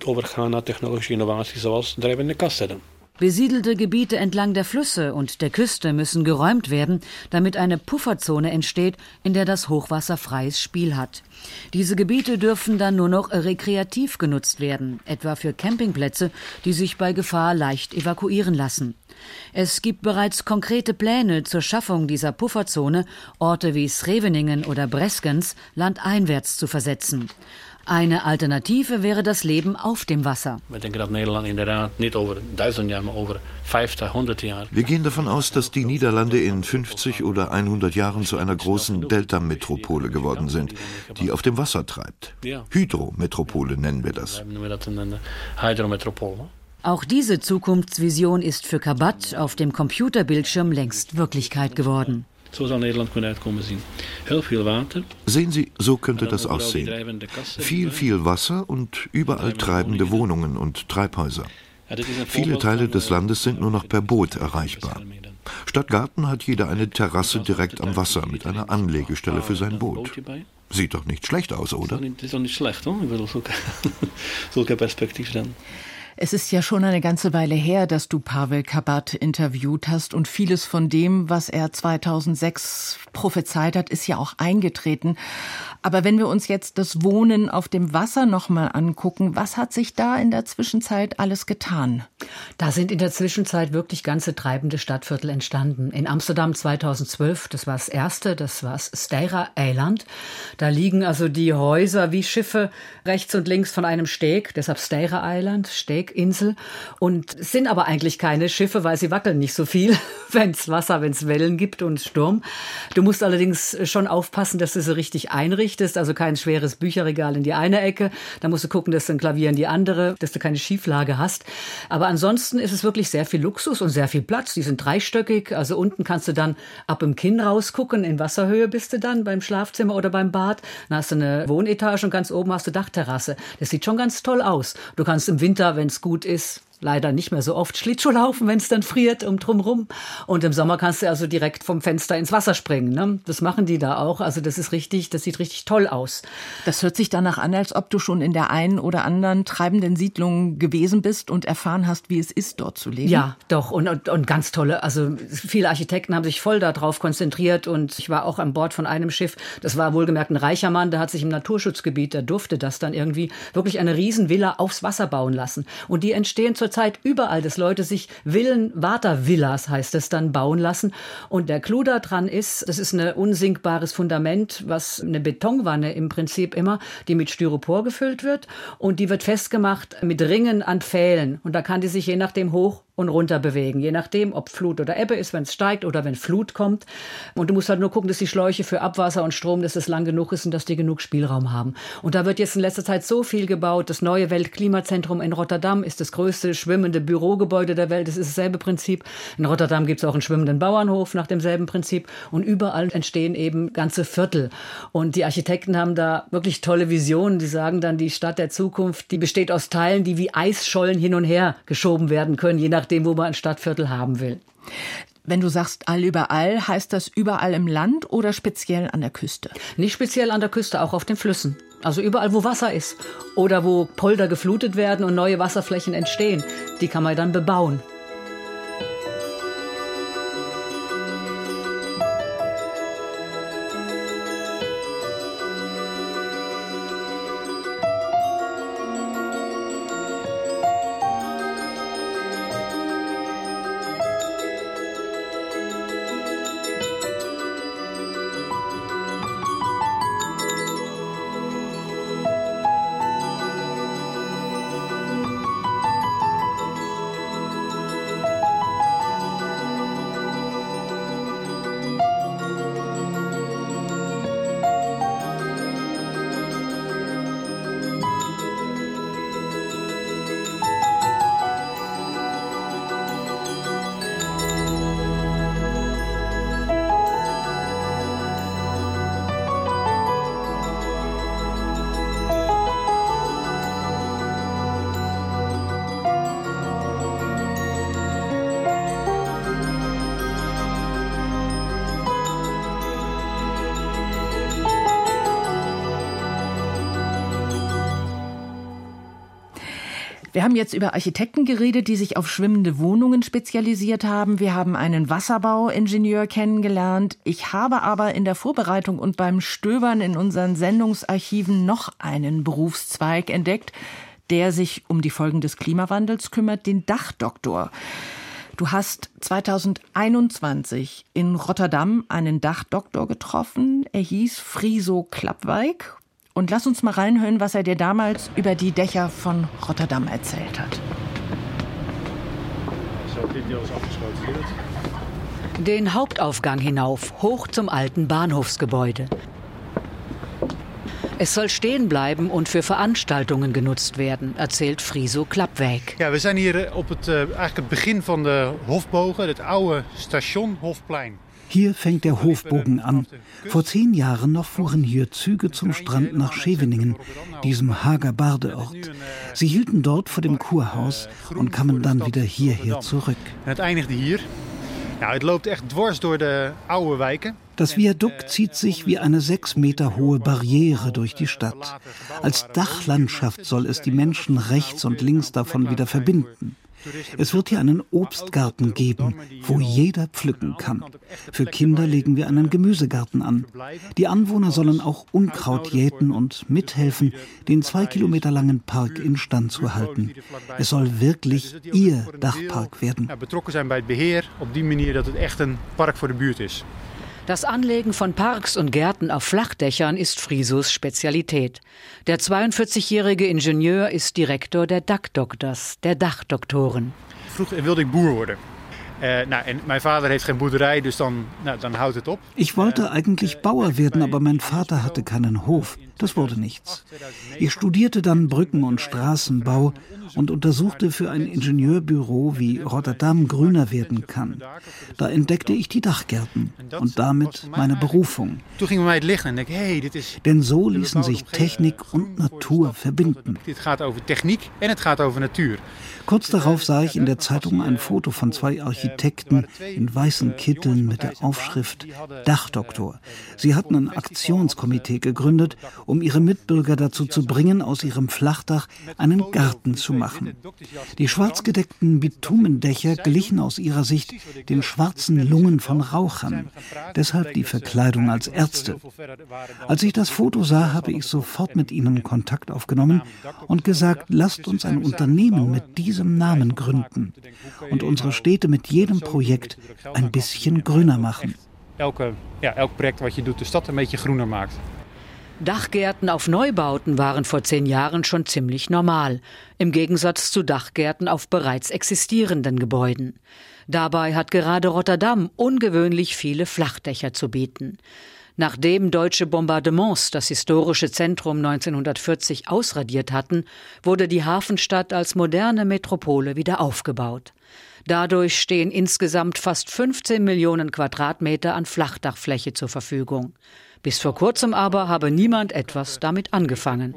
Besiedelte Gebiete entlang der Flüsse und der Küste müssen geräumt werden, damit eine Pufferzone entsteht, in der das Hochwasser freies Spiel hat. Diese Gebiete dürfen dann nur noch rekreativ genutzt werden, etwa für Campingplätze, die sich bei Gefahr leicht evakuieren lassen. Es gibt bereits konkrete Pläne zur Schaffung dieser Pufferzone, Orte wie Scheveningen oder Breskens landeinwärts zu versetzen. Eine Alternative wäre das Leben auf dem Wasser. Wir denken, dass Nederland inderdaad nicht over 1000 Jahre, aber over 50, 100 Jahre. Wir gehen davon aus, dass die Niederlande in 50 oder 100 Jahren zu einer großen Delta-Metropole geworden sind, die auf dem Wasser treibt. Hydrometropole nennen wir das. Auch diese Zukunftsvision ist für Kabat auf dem Computerbildschirm längst Wirklichkeit geworden. So soll Nederland kunnen uitkomen zien. Heel veel water. Sehen Sie, so könnte das aussehen. Viel Wasser und überall treibende Wohnungen und Treibhäuser. Viele Teile des Landes sind nur noch per Boot erreichbar. Statt Garten hat jeder eine Terrasse direkt am Wasser mit einer Anlegestelle für sein Boot. Sieht doch nicht schlecht aus, oder? Das ist doch nicht schlecht, hoor. Ich will solche Perspektive dann. Es ist ja schon eine ganze Weile her, dass du Pavel Kabat interviewt hast und vieles von dem, was er 2006 prophezeit hat, ist ja auch eingetreten. Aber wenn wir uns jetzt das Wohnen auf dem Wasser noch mal angucken, was hat sich da in der Zwischenzeit alles getan? Da sind in der Zwischenzeit wirklich ganze treibende Stadtviertel entstanden. In Amsterdam 2012, das war das erste, das war das Steyra-Eiland. Da liegen also die Häuser wie Schiffe rechts und links von einem Steg, deshalb Steyra-Eiland, Steg. Hightech-Insel und es sind aber eigentlich keine Schiffe, weil sie wackeln nicht so viel, wenn es Wellen gibt und Sturm. Du musst allerdings schon aufpassen, dass du sie richtig einrichtest, also kein schweres Bücherregal in die eine Ecke, da musst du gucken, dass du ein Klavier in die andere, dass du keine Schieflage hast. Aber ansonsten ist es wirklich sehr viel Luxus und sehr viel Platz. Die sind dreistöckig, also unten kannst du dann ab dem Kinn rausgucken, in Wasserhöhe bist du dann beim Schlafzimmer oder beim Bad. Dann hast du eine Wohnetage und ganz oben hast du Dachterrasse. Das sieht schon ganz toll aus. Du kannst im Winter, wenn es gut ist, leider nicht mehr so oft Schlittschuh laufen, wenn es dann friert drumherum. Und im Sommer kannst du also direkt vom Fenster ins Wasser springen. Ne? Das machen die da auch. Also das sieht richtig toll aus. Das hört sich danach an, als ob du schon in der einen oder anderen treibenden Siedlung gewesen bist und erfahren hast, wie es ist, dort zu leben. Ja, doch. Und ganz tolle. Also viele Architekten haben sich voll darauf konzentriert. Und ich war auch an Bord von einem Schiff. Das war wohlgemerkt ein reicher Mann. Der hat sich im Naturschutzgebiet, der durfte das dann irgendwie, wirklich eine Riesenvilla aufs Wasser bauen lassen. Und die entstehen zurzeit überall, dass Leute sich Watervillas heißt es dann, bauen lassen. Und der Clou daran ist, das ist ein unsinkbares Fundament, was eine Betonwanne im Prinzip immer, die mit Styropor gefüllt wird. Und die wird festgemacht mit Ringen an Pfählen. Und da kann die sich je nachdem hoch und runter bewegen, je nachdem, ob Flut oder Ebbe ist, wenn es steigt oder wenn Flut kommt. Und du musst halt nur gucken, dass die Schläuche für Abwasser und Strom, dass das lang genug ist und dass die genug Spielraum haben. Und da wird jetzt in letzter Zeit so viel gebaut. Das neue Weltklimazentrum in Rotterdam ist das größte schwimmende Bürogebäude der Welt. Das ist dasselbe Prinzip. In Rotterdam gibt es auch einen schwimmenden Bauernhof nach demselben Prinzip. Und überall entstehen eben ganze Viertel. Und die Architekten haben da wirklich tolle Visionen. Die sagen dann, die Stadt der Zukunft, die besteht aus Teilen, die wie Eisschollen hin und her geschoben werden können, je nachdem, wo man ein Stadtviertel haben will. Wenn du sagst überall, heißt das überall im Land oder speziell an der Küste? Nicht speziell an der Küste, auch auf den Flüssen. Also überall, wo Wasser ist oder wo Polder geflutet werden und neue Wasserflächen entstehen, die kann man dann bebauen. Wir haben jetzt über Architekten geredet, die sich auf schwimmende Wohnungen spezialisiert haben. Wir haben einen Wasserbauingenieur kennengelernt. Ich habe aber in der Vorbereitung und beim Stöbern in unseren Sendungsarchiven noch einen Berufszweig entdeckt, der sich um die Folgen des Klimawandels kümmert, den Dachdoktor. Du hast 2021 in Rotterdam einen Dachdoktor getroffen. Er hieß Friso Klapwijk. Und lass uns mal reinhören, was er dir damals über die Dächer von Rotterdam erzählt hat. Den Hauptaufgang hinauf, hoch zum alten Bahnhofsgebäude. Es soll stehen bleiben und für Veranstaltungen genutzt werden, erzählt Friso Klapwijk. Ja, wir sind hier op het begin van de Hofbogen, het oude Station Hofplein. Hier fängt der Hofbogen an. Vor 10 Jahren noch fuhren hier Züge zum Strand nach Scheveningen, diesem Hagerbarde-Ort. Sie hielten dort vor dem Kurhaus und kamen dann wieder hierher zurück. Het eindigde hier. Ja, het loopt echt dwars door de oude wijken. Das Viadukt zieht sich wie eine 6 Meter hohe Barriere durch die Stadt. Als Dachlandschaft soll es die Menschen rechts und links davon wieder verbinden. Es wird hier einen Obstgarten geben, wo jeder pflücken kann. Für Kinder legen wir einen Gemüsegarten an. Die Anwohner sollen auch Unkraut jäten und mithelfen, den 2 Kilometer langen Park instand zu halten. Es soll wirklich ihr Dachpark werden. Betrokken zijn bij het beheer op die manier dat het echt een park voor de buurt is. Das Anlegen von Parks und Gärten auf Flachdächern ist Frisos Spezialität. Der 42-jährige Ingenieur ist Direktor der Dakdoktors, der Dachdoktoren. Vroeger wilde ik boer worden. En mijn vader heeft geen boerderij, dus dan houdt het op. Ich wollte eigentlich Bauer werden, aber mein Vater hatte keinen Hof. Das wurde nichts. Ich studierte dann Brücken- und Straßenbau und untersuchte für ein Ingenieurbüro, wie Rotterdam grüner werden kann. Da entdeckte ich die Dachgärten und damit meine Berufung. Denn so ließen sich Technik und Natur verbinden. Kurz darauf sah ich in der Zeitung ein Foto von 2 Architekten in weißen Kitteln mit der Aufschrift Dachdoktor. Sie hatten ein Aktionskomitee gegründet, um ihre Mitbürger dazu zu bringen, aus ihrem Flachdach einen Garten zu machen. Die schwarz gedeckten Bitumendächer glichen aus ihrer Sicht den schwarzen Lungen von Rauchern. Deshalb die Verkleidung als Ärzte. Als ich das Foto sah, habe ich sofort mit ihnen Kontakt aufgenommen und gesagt, lasst uns ein Unternehmen mit diesem Namen gründen und unsere Städte mit jedem Projekt ein bisschen grüner machen. Elk project wat je doet, de stad een beetje groener maakt. Dachgärten auf Neubauten waren vor 10 Jahren schon ziemlich normal, im Gegensatz zu Dachgärten auf bereits existierenden Gebäuden. Dabei hat gerade Rotterdam ungewöhnlich viele Flachdächer zu bieten. Nachdem deutsche Bombardements das historische Zentrum 1940 ausradiert hatten, wurde die Hafenstadt als moderne Metropole wieder aufgebaut. Dadurch stehen insgesamt fast 15 Millionen Quadratmeter an Flachdachfläche zur Verfügung. Bis vor kurzem aber habe niemand etwas damit angefangen.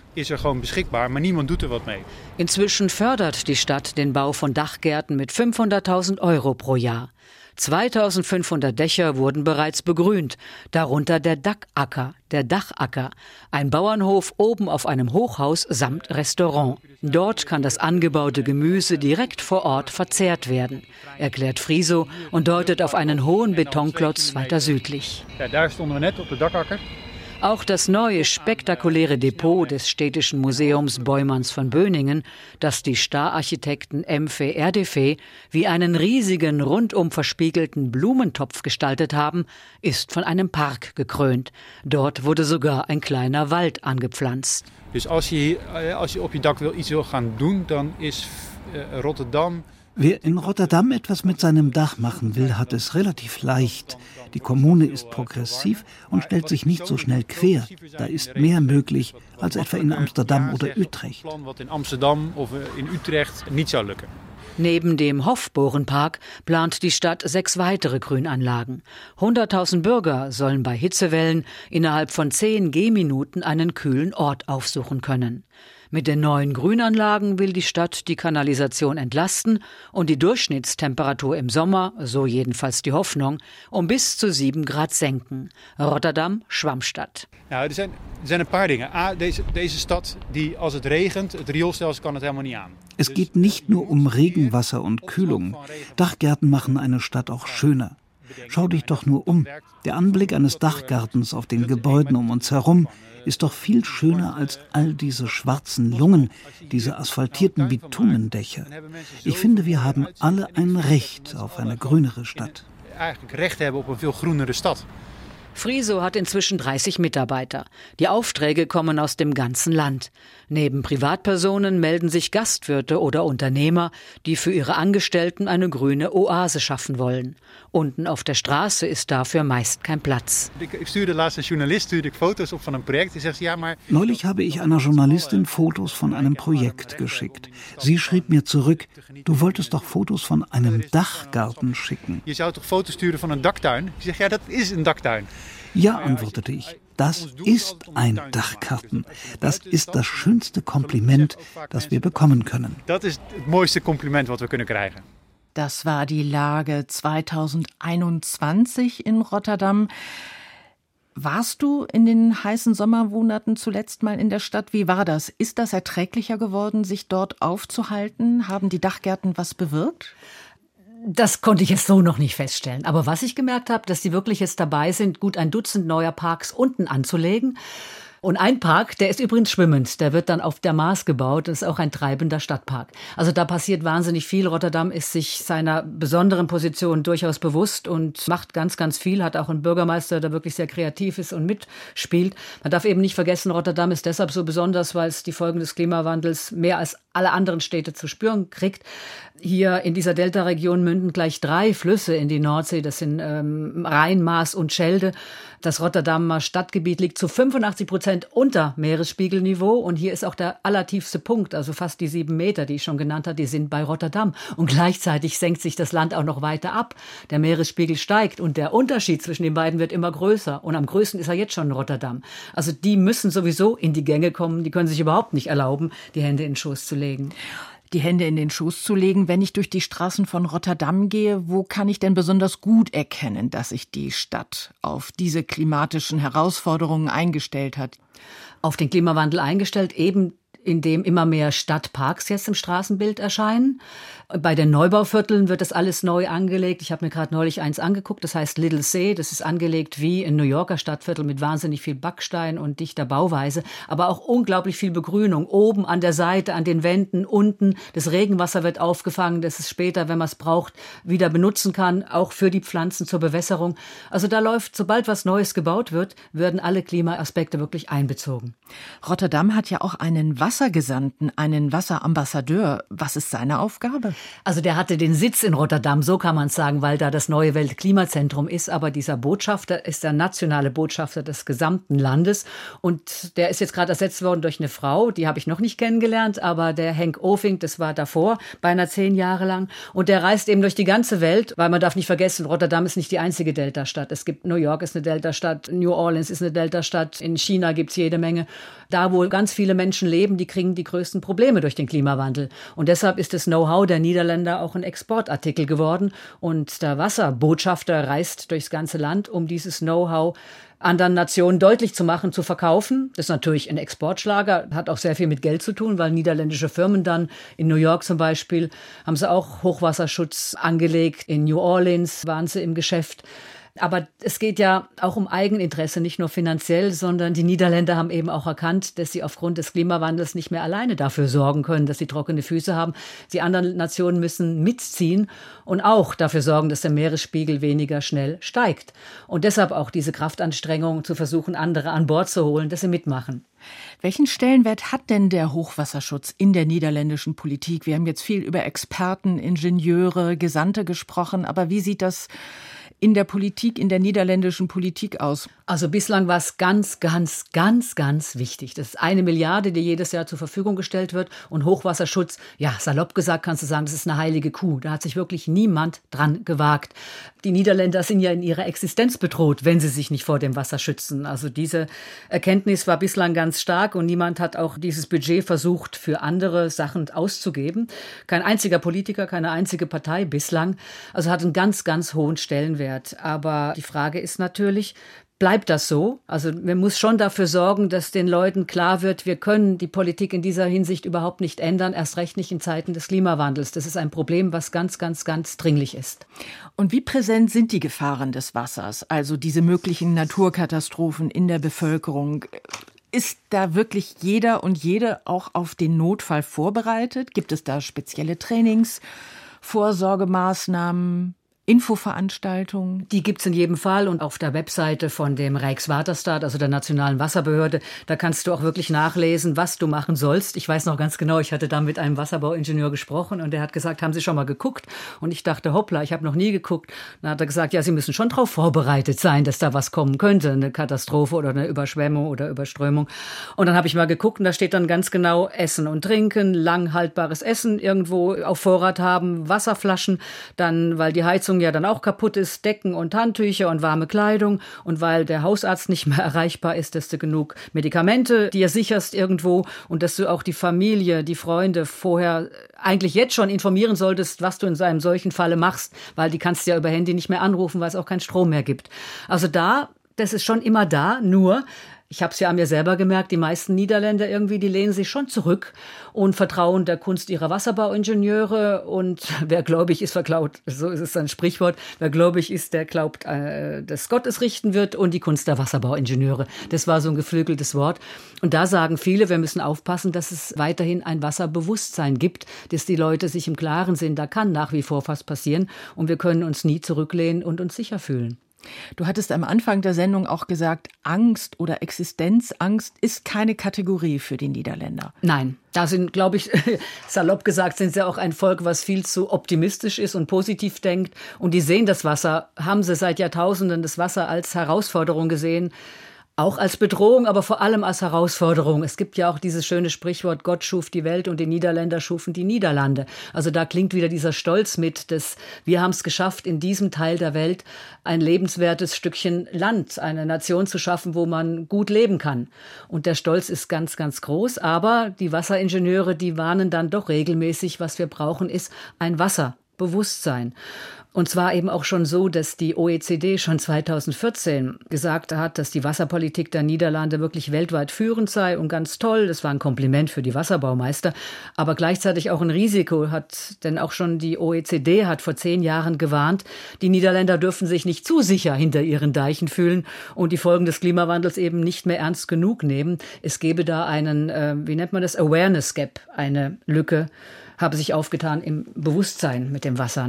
Inzwischen fördert die Stadt den Bau von Dachgärten mit 500.000 € pro Jahr. 2500 Dächer wurden bereits begrünt, darunter der Dachacker, ein Bauernhof oben auf einem Hochhaus samt Restaurant. Dort kann das angebaute Gemüse direkt vor Ort verzehrt werden, erklärt Friso und deutet auf einen hohen Betonklotz weiter südlich. Ja, daar stonden we net op de Dakakker. Auch das neue, spektakuläre Depot des Städtischen Museums Boijmans von Beuningen, das die Star-Architekten Emfe Erdefee wie einen riesigen, rundum verspiegelten Blumentopf gestaltet haben, ist von einem Park gekrönt. Dort wurde sogar ein kleiner Wald angepflanzt. Dus als je op je dak iets wil gaan doen, dan is Rotterdam. Wer in Rotterdam etwas mit seinem Dach machen will, hat es relativ leicht. Die Kommune ist progressiv und stellt sich nicht so schnell quer. Da ist mehr möglich als etwa in Amsterdam oder Utrecht. Neben dem Hofborenpark plant die Stadt 6 weitere Grünanlagen. 100.000 Bürger sollen bei Hitzewellen innerhalb von 10 Gehminuten einen kühlen Ort aufsuchen können. Mit den neuen Grünanlagen will die Stadt die Kanalisation entlasten und die Durchschnittstemperatur im Sommer, so jedenfalls die Hoffnung, um bis zu 7 Grad senken. Rotterdam, Schwammstadt. Ja, er zijn een paar dingen. Deze stad, die als het regent, het rioolstelsel kan het helemaal niet aan. Es geht nicht nur um Regenwasser und Kühlung. Dachgärten machen eine Stadt auch schöner. Schau dich doch nur um. Der Anblick eines Dachgartens auf den Gebäuden um uns herum ist doch viel schöner als all diese schwarzen Lungen, diese asphaltierten Bitumendächer. Ich finde, wir haben alle ein Recht auf eine grünere Stadt. Friso hat inzwischen 30 Mitarbeiter. Die Aufträge kommen aus dem ganzen Land. Neben Privatpersonen melden sich Gastwirte oder Unternehmer, die für ihre Angestellten eine grüne Oase schaffen wollen. Unten auf der Straße ist dafür meist kein Platz. Neulich habe ich einer Journalistin Fotos von einem Projekt geschickt. Sie schrieb mir zurück, du wolltest doch Fotos von einem Dachgarten schicken. Je zou toch Fotos sturen van een daktuin? Ich sage, ja, dat is een daktuin. Ja, antwortete ich, das ist ein Dachgarten. Das ist das schönste Kompliment, das wir bekommen können. Das ist das mooiste Kompliment, was wir können krijgen. Das war die Lage 2021 in Rotterdam. Warst du in den heißen Sommermonaten zuletzt mal in der Stadt? Wie war das? Ist das erträglicher geworden, sich dort aufzuhalten? Haben die Dachgärten was bewirkt? Das konnte ich jetzt so noch nicht feststellen. Aber was ich gemerkt habe, dass sie wirklich jetzt dabei sind, gut ein Dutzend neuer Parks unten anzulegen. Und ein Park, der ist übrigens schwimmend, der wird dann auf der Maas gebaut, das ist auch ein treibender Stadtpark. Also da passiert wahnsinnig viel. Rotterdam ist sich seiner besonderen Position durchaus bewusst und macht ganz, ganz viel, hat auch einen Bürgermeister, der wirklich sehr kreativ ist und mitspielt. Man darf eben nicht vergessen, Rotterdam ist deshalb so besonders, weil es die Folgen des Klimawandels mehr als alle anderen Städte zu spüren kriegt. Hier in dieser Delta-Region münden gleich 3 Flüsse in die Nordsee, das sind Rhein, Maas und Schelde. Das Rotterdamer Stadtgebiet liegt zu 85% unter Meeresspiegelniveau und hier ist auch der allertiefste Punkt, also fast die 7 Meter, die ich schon genannt habe, die sind bei Rotterdam. Und gleichzeitig senkt sich das Land auch noch weiter ab. Der Meeresspiegel steigt und der Unterschied zwischen den beiden wird immer größer. Und am größten ist er jetzt schon in Rotterdam. Also die müssen sowieso in die Gänge kommen, die können sich überhaupt nicht erlauben, die Hände in den Schoß zu legen. Die Hände in den Schoß zu legen. Wenn ich durch die Straßen von Rotterdam gehe, wo kann ich denn besonders gut erkennen, dass sich die Stadt auf diese klimatischen Herausforderungen eingestellt hat? Auf den Klimawandel eingestellt, eben indem immer mehr Stadtparks jetzt im Straßenbild erscheinen. Bei den Neubauvierteln wird das alles neu angelegt. Ich habe mir gerade neulich eins angeguckt, das heißt Little Sea. Das ist angelegt wie ein New Yorker Stadtviertel mit wahnsinnig viel Backstein und dichter Bauweise, aber auch unglaublich viel Begrünung. Oben an der Seite, an den Wänden, unten. Das Regenwasser wird aufgefangen, das es später, wenn man es braucht, wieder benutzen kann, auch für die Pflanzen zur Bewässerung. Also da läuft, sobald was Neues gebaut wird, werden alle Klimaaspekte wirklich einbezogen. Rotterdam hat ja auch einen Wassergesandten, einen Wasserambassadeur. Was ist seine Aufgabe? Also der hatte den Sitz in Rotterdam, so kann man es sagen, weil da das neue Weltklimazentrum ist. Aber dieser Botschafter ist der nationale Botschafter des gesamten Landes. Und der ist jetzt gerade ersetzt worden durch eine Frau, die habe ich noch nicht kennengelernt. Aber der Henk Oving, das war davor, beinahe 10 Jahre lang. Und der reist eben durch die ganze Welt, weil man darf nicht vergessen, Rotterdam ist nicht die einzige Deltastadt. Es gibt New York ist eine Deltastadt, New Orleans ist eine Deltastadt, in China gibt es jede Menge. Da, wo ganz viele Menschen leben, die kriegen die größten Probleme durch den Klimawandel. Und deshalb ist das Know-how der Niederländer auch ein Exportartikel geworden. Und der Wasserbotschafter reist durchs ganze Land, um dieses Know-how anderen Nationen deutlich zu machen, zu verkaufen. Das ist natürlich ein Exportschlager, hat auch sehr viel mit Geld zu tun, weil niederländische Firmen dann, in New York zum Beispiel, haben sie auch Hochwasserschutz angelegt. In New Orleans waren sie im Geschäft. Aber es geht ja auch um Eigeninteresse, nicht nur finanziell, sondern die Niederländer haben eben auch erkannt, dass sie aufgrund des Klimawandels nicht mehr alleine dafür sorgen können, dass sie trockene Füße haben. Die anderen Nationen müssen mitziehen und auch dafür sorgen, dass der Meeresspiegel weniger schnell steigt. Und deshalb auch diese Kraftanstrengung, zu versuchen, andere an Bord zu holen, dass sie mitmachen. Welchen Stellenwert hat denn der Hochwasserschutz in der niederländischen Politik? Wir haben jetzt viel über Experten, Ingenieure, Gesandte gesprochen, aber wie sieht das in der Politik, in der niederländischen Politik aus? Also bislang war es ganz, ganz, ganz, ganz wichtig. Das ist 1 Milliarde, die jedes Jahr zur Verfügung gestellt wird. Und Hochwasserschutz, ja, salopp gesagt kannst du sagen, das ist eine heilige Kuh. Da hat sich wirklich niemand dran gewagt. Die Niederländer sind ja in ihrer Existenz bedroht, wenn sie sich nicht vor dem Wasser schützen. Also diese Erkenntnis war bislang ganz stark und niemand hat auch dieses Budget versucht, für andere Sachen auszugeben. Kein einziger Politiker, keine einzige Partei bislang. Also hat einen ganz, ganz hohen Stellenwert. Aber die Frage ist natürlich, bleibt das so? Also man muss schon dafür sorgen, dass den Leuten klar wird, wir können die Politik in dieser Hinsicht überhaupt nicht ändern, erst recht nicht in Zeiten des Klimawandels. Das ist ein Problem, was ganz, ganz, ganz dringlich ist. Und wie präsent sind die Gefahren des Wassers, also diese möglichen Naturkatastrophen in der Bevölkerung? Ist da wirklich jeder und jede auch auf den Notfall vorbereitet? Gibt es da spezielle Trainings, Vorsorgemaßnahmen, Infoveranstaltungen? Die gibt's in jedem Fall und auf der Webseite von dem Rijkswaterstaat, also der Nationalen Wasserbehörde, da kannst du auch wirklich nachlesen, was du machen sollst. Ich weiß noch ganz genau, ich hatte da mit einem Wasserbauingenieur gesprochen und der hat gesagt, haben Sie schon mal geguckt? Und ich dachte, hoppla, ich habe noch nie geguckt. Dann hat er gesagt, ja, Sie müssen schon darauf vorbereitet sein, dass da was kommen könnte, eine Katastrophe oder eine Überschwemmung oder Überströmung. Und dann habe ich mal geguckt und da steht dann ganz genau Essen und Trinken, lang haltbares Essen irgendwo auf Vorrat haben, Wasserflaschen, dann, weil die Heizung ja dann auch kaputt ist, Decken und Handtücher und warme Kleidung und weil der Hausarzt nicht mehr erreichbar ist, dass du genug Medikamente dir sicherst irgendwo und dass du auch die Familie, die Freunde vorher eigentlich jetzt schon informieren solltest, was du in einem solchen Falle machst, weil die kannst du ja über Handy nicht mehr anrufen, weil es auch keinen Strom mehr gibt. Also das ist schon immer da, nur Ich habe es ja an mir selber gemerkt, die meisten Niederländer irgendwie, die lehnen sich schon zurück und vertrauen der Kunst ihrer Wasserbauingenieure. Und wer gläubig ist, verklaut. So ist es ein Sprichwort. Wer gläubig ist, der glaubt, dass Gott es richten wird, und die Kunst der Wasserbauingenieure. Das war so ein geflügeltes Wort. Und da sagen viele, wir müssen aufpassen, dass es weiterhin ein Wasserbewusstsein gibt, dass die Leute sich im Klaren sind, da kann nach wie vor was passieren und wir können uns nie zurücklehnen und uns sicher fühlen. Du hattest am Anfang der Sendung auch gesagt, Angst oder Existenzangst ist keine Kategorie für die Niederländer. Nein, da sind, glaube ich, salopp gesagt, sind sie auch ein Volk, was viel zu optimistisch ist und positiv denkt. Und die sehen das Wasser, haben sie seit Jahrtausenden das Wasser als Herausforderung gesehen. Auch als Bedrohung, aber vor allem als Herausforderung. Es gibt ja auch dieses schöne Sprichwort, Gott schuf die Welt und die Niederländer schufen die Niederlande. Also da klingt wieder dieser Stolz mit, dass wir haben es geschafft, in diesem Teil der Welt ein lebenswertes Stückchen Land, eine Nation zu schaffen, wo man gut leben kann. Und der Stolz ist ganz, ganz groß. Aber die Wasseringenieure, die warnen dann doch regelmäßig, was wir brauchen, ist ein Wasserbewusstsein. Und zwar eben auch schon so, dass die OECD schon 2014 gesagt hat, dass die Wasserpolitik der Niederlande wirklich weltweit führend sei und ganz toll. Das war ein Kompliment für die Wasserbaumeister, aber gleichzeitig auch ein Risiko denn auch schon die OECD hat vor 10 Jahren gewarnt, die Niederländer dürfen sich nicht zu sicher hinter ihren Deichen fühlen und die Folgen des Klimawandels eben nicht mehr ernst genug nehmen. Es gäbe da einen, Awareness Gap, eine Lücke, habe sich aufgetan im Bewusstsein mit dem Wasser.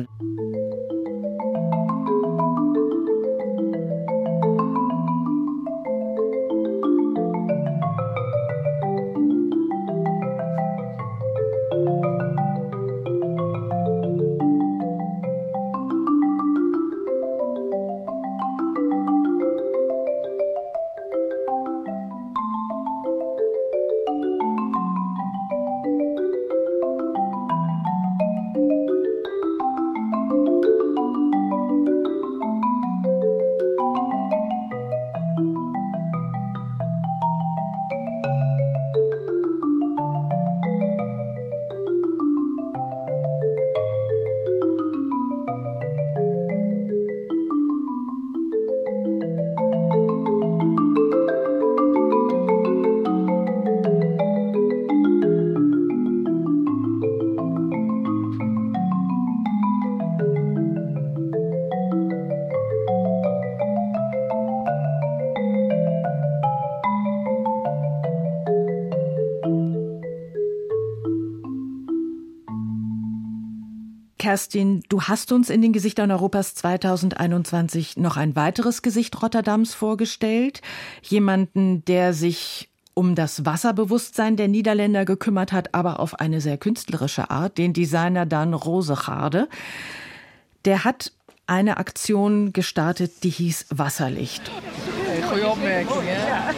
Kerstin, du hast uns in den Gesichtern Europas 2021 noch ein weiteres Gesicht Rotterdams vorgestellt. Jemanden, der sich um das Wasserbewusstsein der Niederländer gekümmert hat, aber auf eine sehr künstlerische Art, den Designer Dan Rosegaarde. Der hat eine Aktion gestartet, die hieß Wasserlicht. Goeie Opmerking, ja.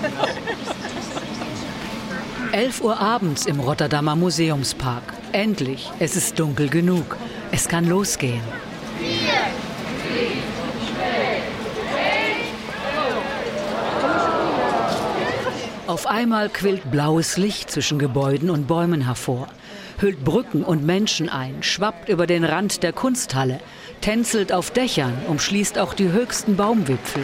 11 Uhr abends im Rotterdamer Museumspark. Endlich, es ist dunkel genug. Es kann losgehen. 4, 3, 2, 1. Auf einmal quillt blaues Licht zwischen Gebäuden und Bäumen hervor, hüllt Brücken und Menschen ein, schwappt über den Rand der Kunsthalle, tänzelt auf Dächern, umschließt auch die höchsten Baumwipfel.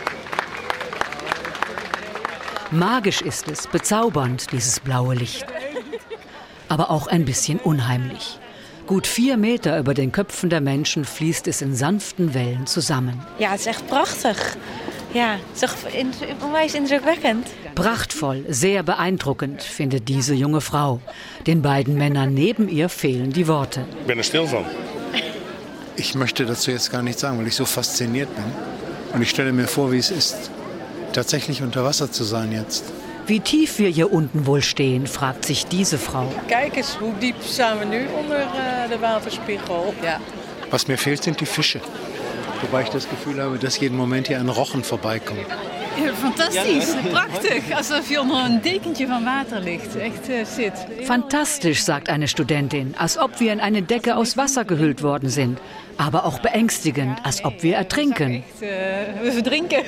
Magisch ist es, bezaubernd, dieses blaue Licht. Aber auch ein bisschen unheimlich. Gut 4 Meter über den Köpfen der Menschen fließt es in sanften Wellen zusammen. Ja, het is echt prachtig. Ja, het is onwijs indrukwekkend. Prachtvoll, sehr beeindruckend, findet diese junge Frau. Den beiden Männern neben ihr fehlen die Worte. Ich bin still von. Ich möchte dazu jetzt gar nichts sagen, weil ich so fasziniert bin. Und ich stelle mir vor, wie es ist, tatsächlich unter Wasser zu sein jetzt. Wie tief wir hier unten wohl stehen, fragt sich diese Frau. Kijk eens, hoe diep staan we nu onder de waterspiegel. Ja. Was mir fehlt, sind die Fische. Wobei ich das Gefühl habe, dass jeden Moment hier ein Rochen vorbeikommt. Ja, fantastisch, prachtig. Alsof je onder een dekentje van water ligt. Echt zit. Fantastisch, sagt eine Studentin, als ob wir in eine Decke aus Wasser gehüllt worden sind. Aber auch beängstigend, als ob wir ertrinken. We verdrinken.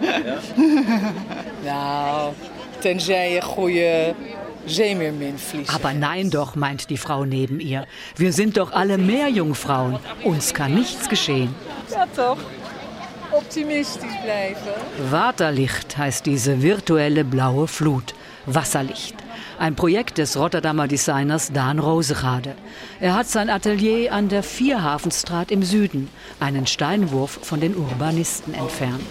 Nou, tenzij je goede Zeemeerminvlies. Aber nein doch, meint die Frau neben ihr. Wir sind doch alle Meerjungfrauen. Uns kann nichts geschehen. Ja, toch? optimistisch bleiben. Waterlicht heißt diese virtuelle blaue Flut. Wasserlicht. Ein Projekt des Rotterdamer Designers Daan Roosegaarde. Er hat sein Atelier an der Vierhavensstraat im Süden, einen Steinwurf von den Urbanisten entfernt.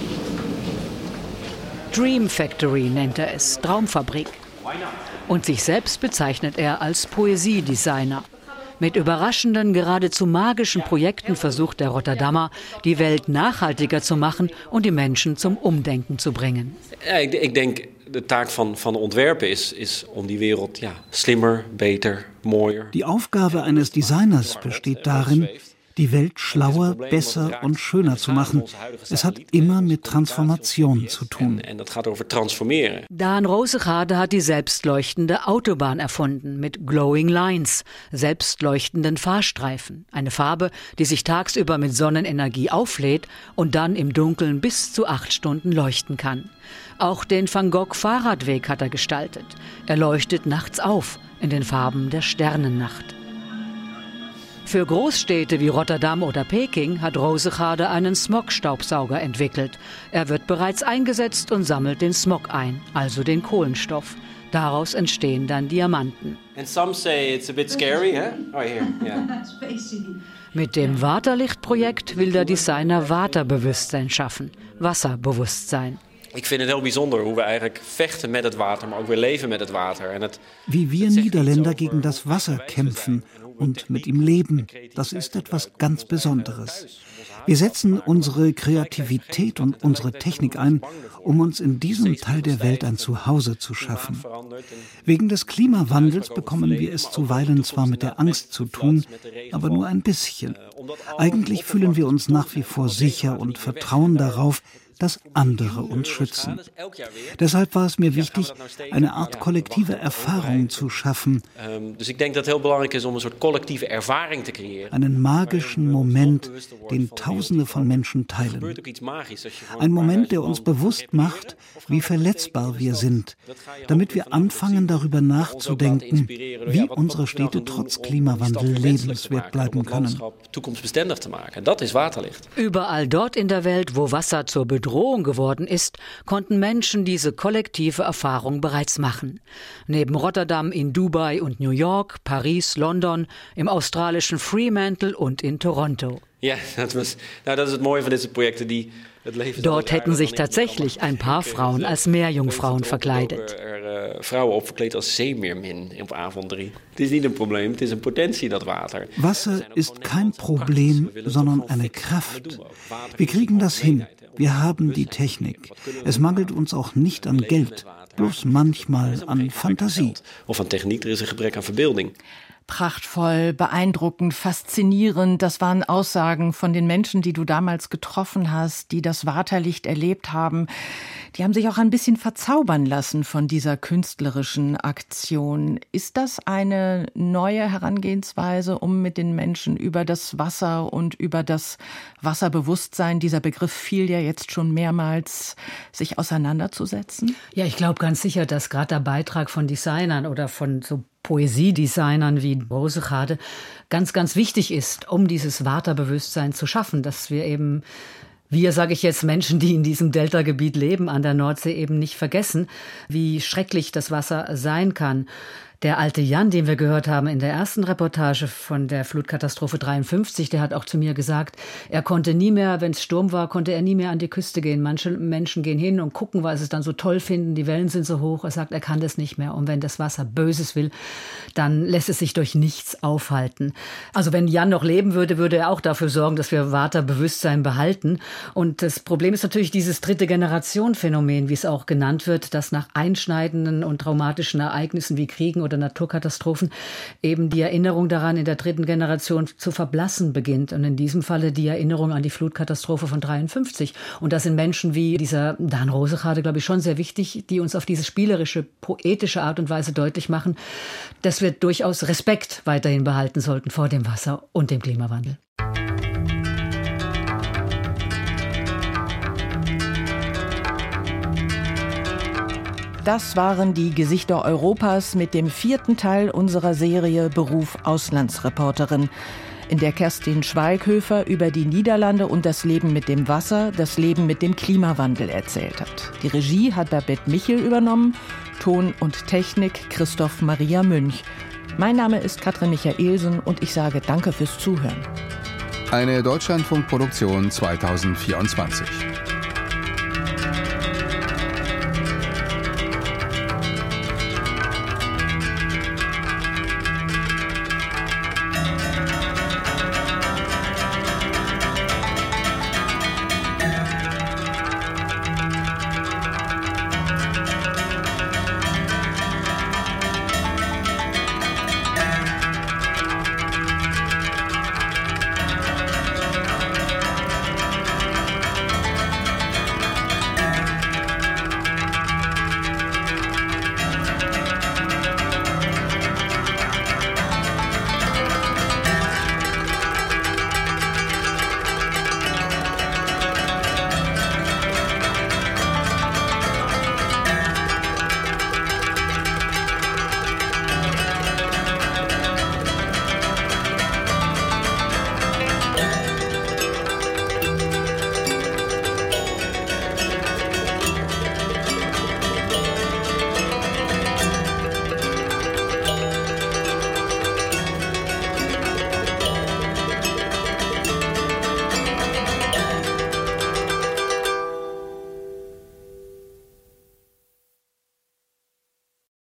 Dream Factory nennt er es, Traumfabrik. Und sich selbst bezeichnet er als Poesiedesigner. Mit überraschenden, geradezu magischen Projekten versucht der Rotterdamer, die Welt nachhaltiger zu machen und die Menschen zum Umdenken zu bringen. Ja, ik denk de taak van ontwerpen is om die wereld slimmer, beter, mooier. Die Aufgabe eines Designers besteht darin, die Welt schlauer, besser und schöner zu machen. Es hat immer mit Transformation zu tun. Daan Roosegaarde hat die selbstleuchtende Autobahn erfunden mit Glowing Lines, selbstleuchtenden Fahrstreifen. Eine Farbe, die sich tagsüber mit Sonnenenergie auflädt und dann im Dunkeln bis zu 8 Stunden leuchten kann. Auch den Van Gogh Fahrradweg hat er gestaltet. Er leuchtet nachts auf in den Farben der Sternennacht. Für Großstädte wie Rotterdam oder Peking hat Roosegaarde einen Smog-Staubsauger entwickelt. Er wird bereits eingesetzt und sammelt den Smog ein, also den Kohlenstoff. Daraus entstehen dann Diamanten. Mit dem Waterlichtprojekt will der Designer Waterbewusstsein schaffen. Wasserbewusstsein. Ik vind het heel bijzonder hoe we eigenlijk vechten met het water, maar ook weer leven met het water. Wie wir Niederländer gegen das Wasser kämpfen und mit ihm leben, das ist etwas ganz Besonderes. Wir setzen unsere Kreativität und unsere Technik ein, um uns in diesem Teil der Welt ein Zuhause zu schaffen. Wegen des Klimawandels bekommen wir es zuweilen zwar mit der Angst zu tun, aber nur ein bisschen. Eigentlich fühlen wir uns nach wie vor sicher und vertrauen darauf, dass andere uns schützen. Deshalb war es mir wichtig, eine Art kollektive Erfahrung zu schaffen. Einen magischen Moment, den Tausende von Menschen teilen. Ein Moment, der uns bewusst macht, wie verletzbar wir sind, damit wir anfangen, darüber nachzudenken, wie unsere Städte trotz Klimawandel lebenswert bleiben können. Überall dort in der Welt, wo Wasser zur Bedrohung geworden ist, konnten Menschen diese kollektive Erfahrung bereits machen. Neben Rotterdam in Dubai und New York, Paris, London, im australischen Fremantle und in Toronto. Ja, dat is het mooie van deze projecten. Dort hätten sich tatsächlich ein paar Frauen als Meerjungfrauen verkleidet. Vrouwen opverkleed als zeemeermin op avond 3. Het is niet een probleem, het is een potentie, dat water. Wasser ist kein Problem, sondern eine Kraft. Wir kriegen das hin. Wir haben die Technik. Es mangelt uns auch nicht an Geld, bloß manchmal an Fantasie. Of aan techniek, er is een gebrek aan verbeelding. Prachtvoll, beeindruckend, faszinierend. Das waren Aussagen von den Menschen, die du damals getroffen hast, die das Waterlicht erlebt haben. Die haben sich auch ein bisschen verzaubern lassen von dieser künstlerischen Aktion. Ist das eine neue Herangehensweise, um mit den Menschen über das Wasser und über das Wasserbewusstsein, dieser Begriff fiel ja jetzt schon mehrmals, sich auseinanderzusetzen? Ja, ich glaube ganz sicher, dass gerade der Beitrag von Designern oder von so Poesiedesignern wie Roosegaarde ganz, ganz wichtig ist, um dieses Waterbewusstsein zu schaffen, dass wir eben, sage ich jetzt, Menschen, die in diesem Deltagebiet leben, an der Nordsee eben nicht vergessen, wie schrecklich das Wasser sein kann. Der alte Jan, den wir gehört haben in der ersten Reportage von der Flutkatastrophe 53, der hat auch zu mir gesagt, er konnte nie mehr, wenn es Sturm war, konnte er nie mehr an die Küste gehen. Manche Menschen gehen hin und gucken, weil sie es dann so toll finden, die Wellen sind so hoch. Er sagt, er kann das nicht mehr. Und wenn das Wasser Böses will, dann lässt es sich durch nichts aufhalten. Also wenn Jan noch leben würde, würde er auch dafür sorgen, dass wir Waterbewusstsein behalten. Und das Problem ist natürlich dieses Dritte-Generation-Phänomen, wie es auch genannt wird, dass nach einschneidenden und traumatischen Ereignissen wie Kriegen oder Naturkatastrophen eben die Erinnerung daran in der dritten Generation zu verblassen beginnt. Und in diesem Falle die Erinnerung an die Flutkatastrophe von 53. Und das sind Menschen wie dieser Daan Roosegaarde, glaube ich, schon sehr wichtig, die uns auf diese spielerische, poetische Art und Weise deutlich machen, dass wir durchaus Respekt weiterhin behalten sollten vor dem Wasser und dem Klimawandel. Das waren die Gesichter Europas mit dem 4. Teil unserer Serie Beruf Auslandsreporterin. in der Kerstin Schweighöfer über die Niederlande und das Leben mit dem Wasser, das Leben mit dem Klimawandel erzählt hat. Die Regie hat Babette Michel übernommen, Ton und Technik Christoph Maria Münch. Mein Name ist Katrin Michaelsen und ich sage danke fürs Zuhören. Eine Deutschlandfunkproduktion 2024.